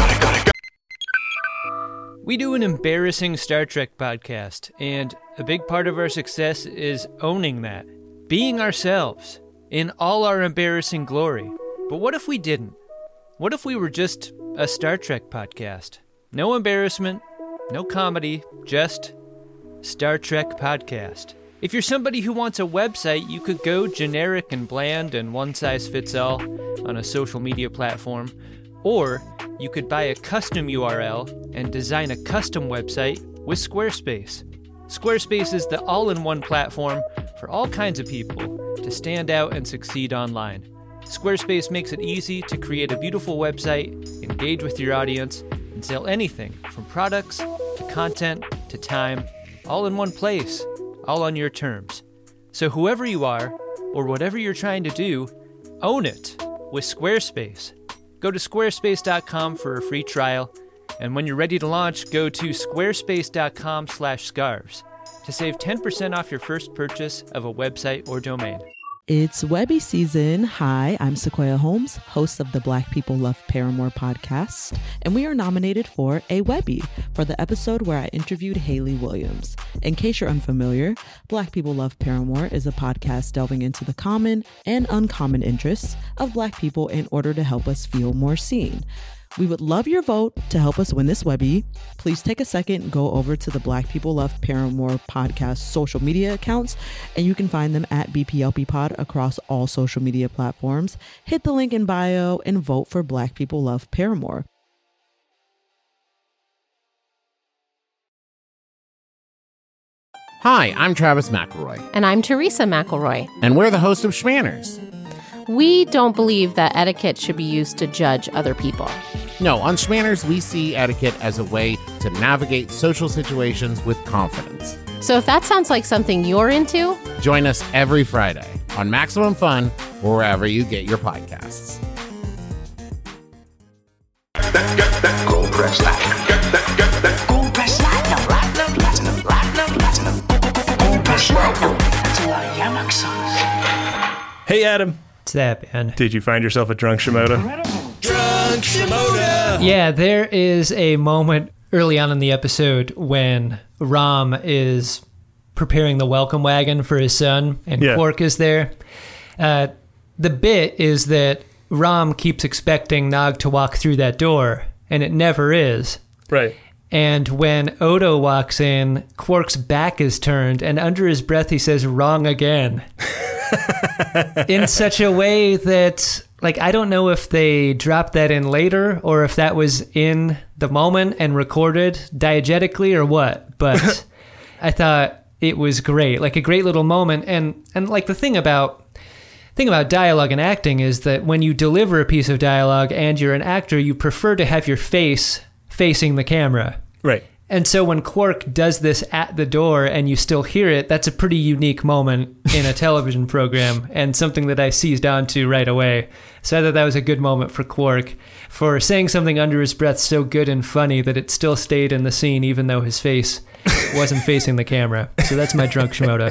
We do an embarrassing Star Trek podcast, and a big part of our success is owning that. Being ourselves, in all our embarrassing glory. But what if we didn't? What if we were just a Star Trek podcast? No embarrassment, no comedy, just Star Trek podcast. If you're somebody who wants a website, you could go generic and bland and one-size-fits-all on a social media platform, or you could buy a custom U R L and design a custom website with Squarespace. Squarespace is the all-in-one platform for all kinds of people to stand out and succeed online. Squarespace makes it easy to create a beautiful website, engage with your audience, and sell anything from products to content to time, all in one place, all on your terms. So whoever you are, or whatever you're trying to do, own it with Squarespace. Go to squarespace dot com for a free trial And when you're ready to launch, go to squarespace.com slash scarves to save ten percent off your first purchase of a website or domain. It's Webby season. Hi, I'm Sequoia Holmes, host of the Black People Love Paramore podcast, and we are nominated for a Webby for the episode where I interviewed Hayley Williams. In case you're unfamiliar, Black People Love Paramore is a podcast delving into the common and uncommon interests of Black people in order to help us feel more seen. We would love your vote to help us win this Webby. Please take a second, go over to the Black People Love Paramore podcast social media accounts, and you can find them at B P L P Pod across all social media platforms. Hit the link in bio and vote for Black People Love Paramore. Hi, I'm Travis McElroy. And I'm Teresa McElroy. And we're the host of Schmanners. We don't believe that etiquette should be used to judge other people. No, on Schmanners, we see etiquette as a way to navigate social situations with confidence. So if that sounds like something you're into, join us every Friday on Maximum Fun or wherever you get your podcasts. Gold Press Platinum. Get that, get that. Gold Press Platinum. Platinum, Platinum, Platinum, Platinum. Gold Press Platinum. That's a lot of Yamak songs. Hey, Adam. What's that, man? Did you find yourself a drunk Shimoda? Drunk Shimoda! Yeah, there is a moment early on in the episode when Ram is preparing the welcome wagon for his son, and yeah. Quark is there. Uh, the bit is that Ram keeps expecting Nog to walk through that door, and it never is. Right. And when Odo walks in, Quark's back is turned, and under his breath he says, "Wrong again." In such a way that, like, I don't know if they dropped that in later or if that was in the moment and recorded diegetically or what, but I thought it was great, like a great little moment. And, and like the thing about thing about dialogue and acting is that when you deliver a piece of dialogue and you're an actor, you prefer to have your face facing the camera. Right. And so when Quark does this at the door and you still hear it, that's a pretty unique moment in a television program and something that I seized onto right away. So I thought that was a good moment for Quark for saying something under his breath so good and funny that it still stayed in the scene even though his face wasn't facing the camera. So that's my drunk Shimoda.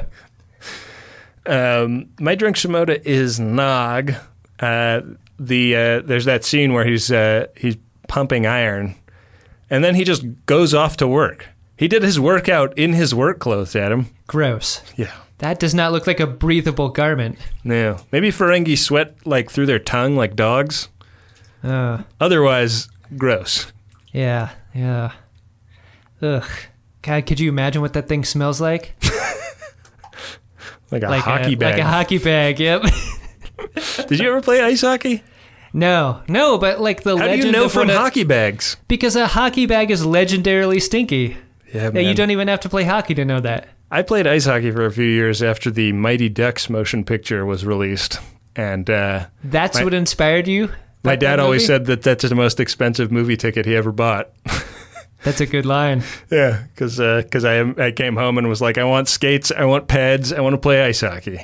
Um, my drunk Shimoda is Nog. Uh, the uh, there's that scene where he's uh, he's pumping iron. And then he just goes off to work. He did his workout in his work clothes, Adam. Gross. Yeah. That does not look like a breathable garment. No. Maybe Ferengi sweat like through their tongue like dogs. Uh, Otherwise, gross. Yeah, yeah. Ugh. God, could you imagine what that thing smells like? Like a like hockey a, bag. Like a hockey bag, yep. Did you ever play ice hockey? No, no, but like the How legend do you know of from what a, hockey bags? Because a hockey bag is legendarily stinky. Yeah, man. You don't even have to play hockey to know that. I played ice hockey for a few years after the Mighty Ducks motion picture was released. And uh, That's my, what inspired you? My dad always said that that's the most expensive movie ticket he ever bought. That's a good line. Yeah, because uh, cause I, I came home and was like, I want skates, I want pads, I want to play ice hockey.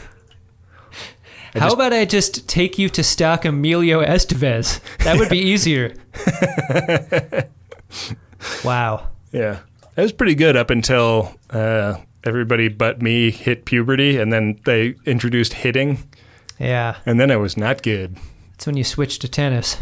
I How just, about I just take you to stock Emilio Estevez? That would be easier. Wow. Yeah. That was pretty good up until uh, everybody but me hit puberty, and then they introduced hitting. Yeah. And then it was not good. That's when you switched to tennis.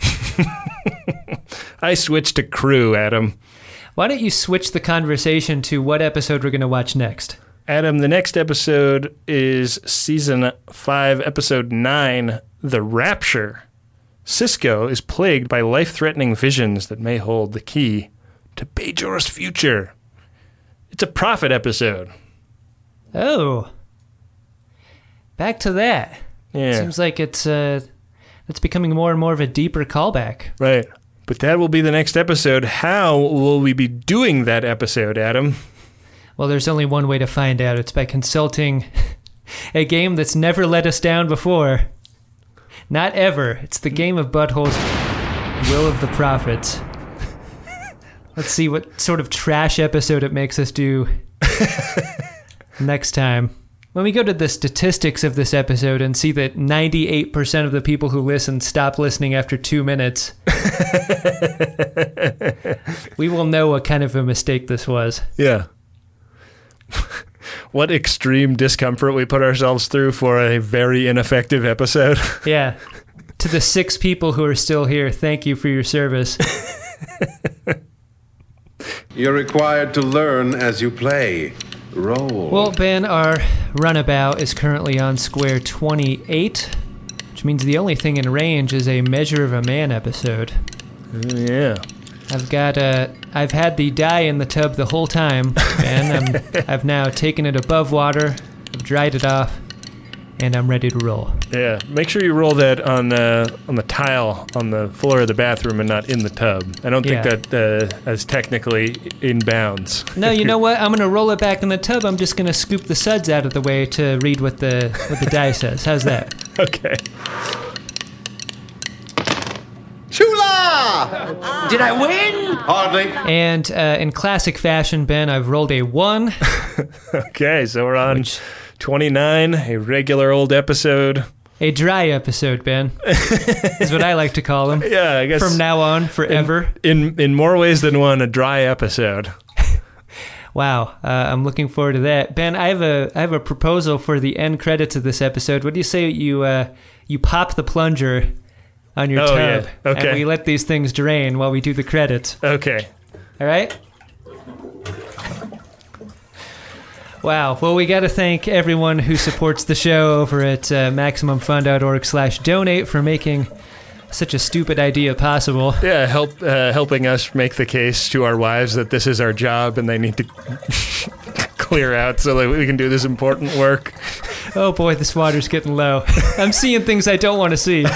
I switched to crew, Adam. Why don't you switch the conversation to what episode we're going to watch next? Adam, the next episode is season five, episode nine, The Rapture. Sisko is plagued by life-threatening visions that may hold the key to Bajor's future. It's a prophet episode. Oh. Back to that. Yeah. Seems like it's uh, it's becoming more and more of a deeper callback. Right. But that will be the next episode. How will we be doing that episode, Adam? Well, there's only one way to find out. It's by consulting a game that's never let us down before. Not ever. It's the game of buttholes, Will of the Prophets. Let's see what sort of trash episode it makes us do next time. when we go to the statistics of this episode and see that ninety-eight percent of the people who listen stop listening after two minutes, we will know what kind of a mistake this was. Yeah. What extreme discomfort we put ourselves through for a very ineffective episode. Yeah. To the six people who are still here, thank you for your service. You're required to learn as you play. Roll. Well, Ben, our runabout is currently on square twenty-eight, which means the only thing in range is a Measure of a Man episode. Yeah. I've got uh, I've had the dye in the tub the whole time, and I'm, I've now taken it above water, I've dried it off, and I'm ready to roll. Yeah, make sure you roll that on the on the tile on the floor of the bathroom and not in the tub. I don't think Yeah. that uh, is technically in bounds. No, you know what? I'm gonna roll it back in the tub. I'm just gonna scoop the suds out of the way to read what the what the dye says. How's that? Okay. Chula! Did I win? Hardly. And uh, in classic fashion, Ben, I've rolled a one. Okay, so we're on twenty-nine, a regular old episode. A dry episode, Ben, is what I like to call them. Yeah, I guess from now on, forever. In in, in more ways than one, a dry episode. Wow, uh, I'm looking forward to that. Ben, I have a I have a proposal for the end credits of this episode. What do you say you uh, you pop the plunger on your Oh, tub, yeah. Okay. and we let these things drain while we do the credits? Okay. All right? Wow. Well, we got to thank everyone who supports the show over at uh, MaximumFun.org slash donate for making such a stupid idea possible. Yeah, help uh, helping us make the case to our wives that this is our job and they need to clear out so that we can do this important work. Oh boy, this water's getting low. I'm seeing things I don't want to see.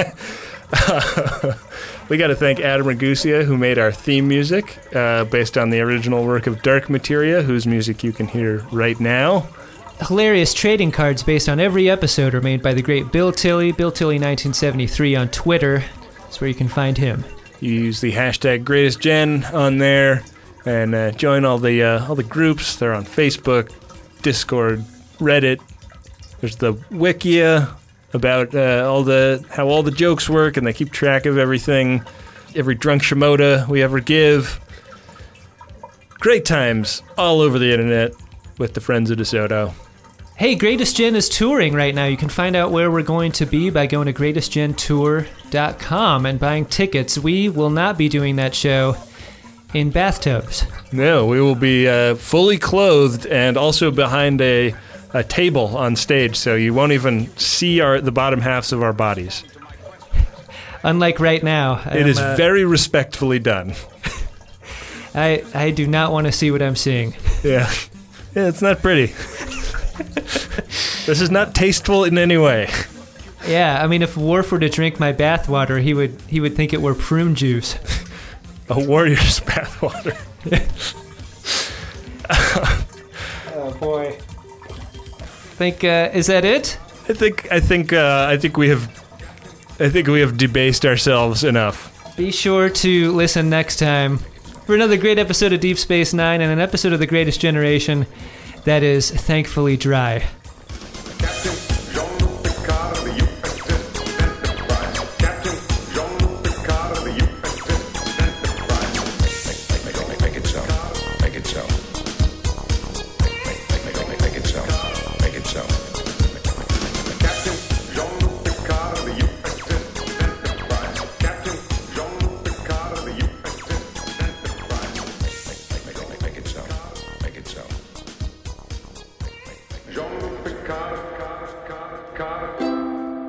We got to thank Adam Ragusia, who made our theme music uh, based on the original work of Dark Materia, whose music you can hear right now. Hilarious trading cards based on every episode are made by the great Bill Tilley, Bill Tilley nineteen seventy-three on Twitter. That's where you can find him. You use the hashtag GreatestGen on there and uh, join all the uh, all the groups. They're on Facebook, Discord, Reddit. There's the Wikia about uh, all the how all the jokes work, and they keep track of everything, every drunk Shimoda we ever give. Great times all over the internet with the Friends of DeSoto. Hey, Greatest Gen is touring right now. You can find out where we're going to be by going to greatest gen tour dot com and buying tickets. We will not be doing that show in bathtubs. No, we will be uh, fully clothed and also behind a, a table on stage, so you won't even see our the bottom halves of our bodies. Unlike right now. It I'm, is uh, very respectfully done. I, I do not want to see what I'm seeing. Yeah. Yeah, it's not pretty. This is not tasteful in any way. Yeah, I mean, if Worf were to drink my bathwater, he would he would think it were prune juice. A warrior's bathwater. Oh boy. Think uh, is that it? I think I think uh, I think we have I think we have debased ourselves enough. Be sure to listen next time for another great episode of Deep Space Nine and an episode of The Greatest Generation that is thankfully dry.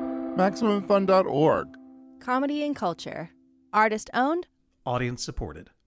Maximum Fun dot org. Comedy and culture. Artist owned. Audience supported.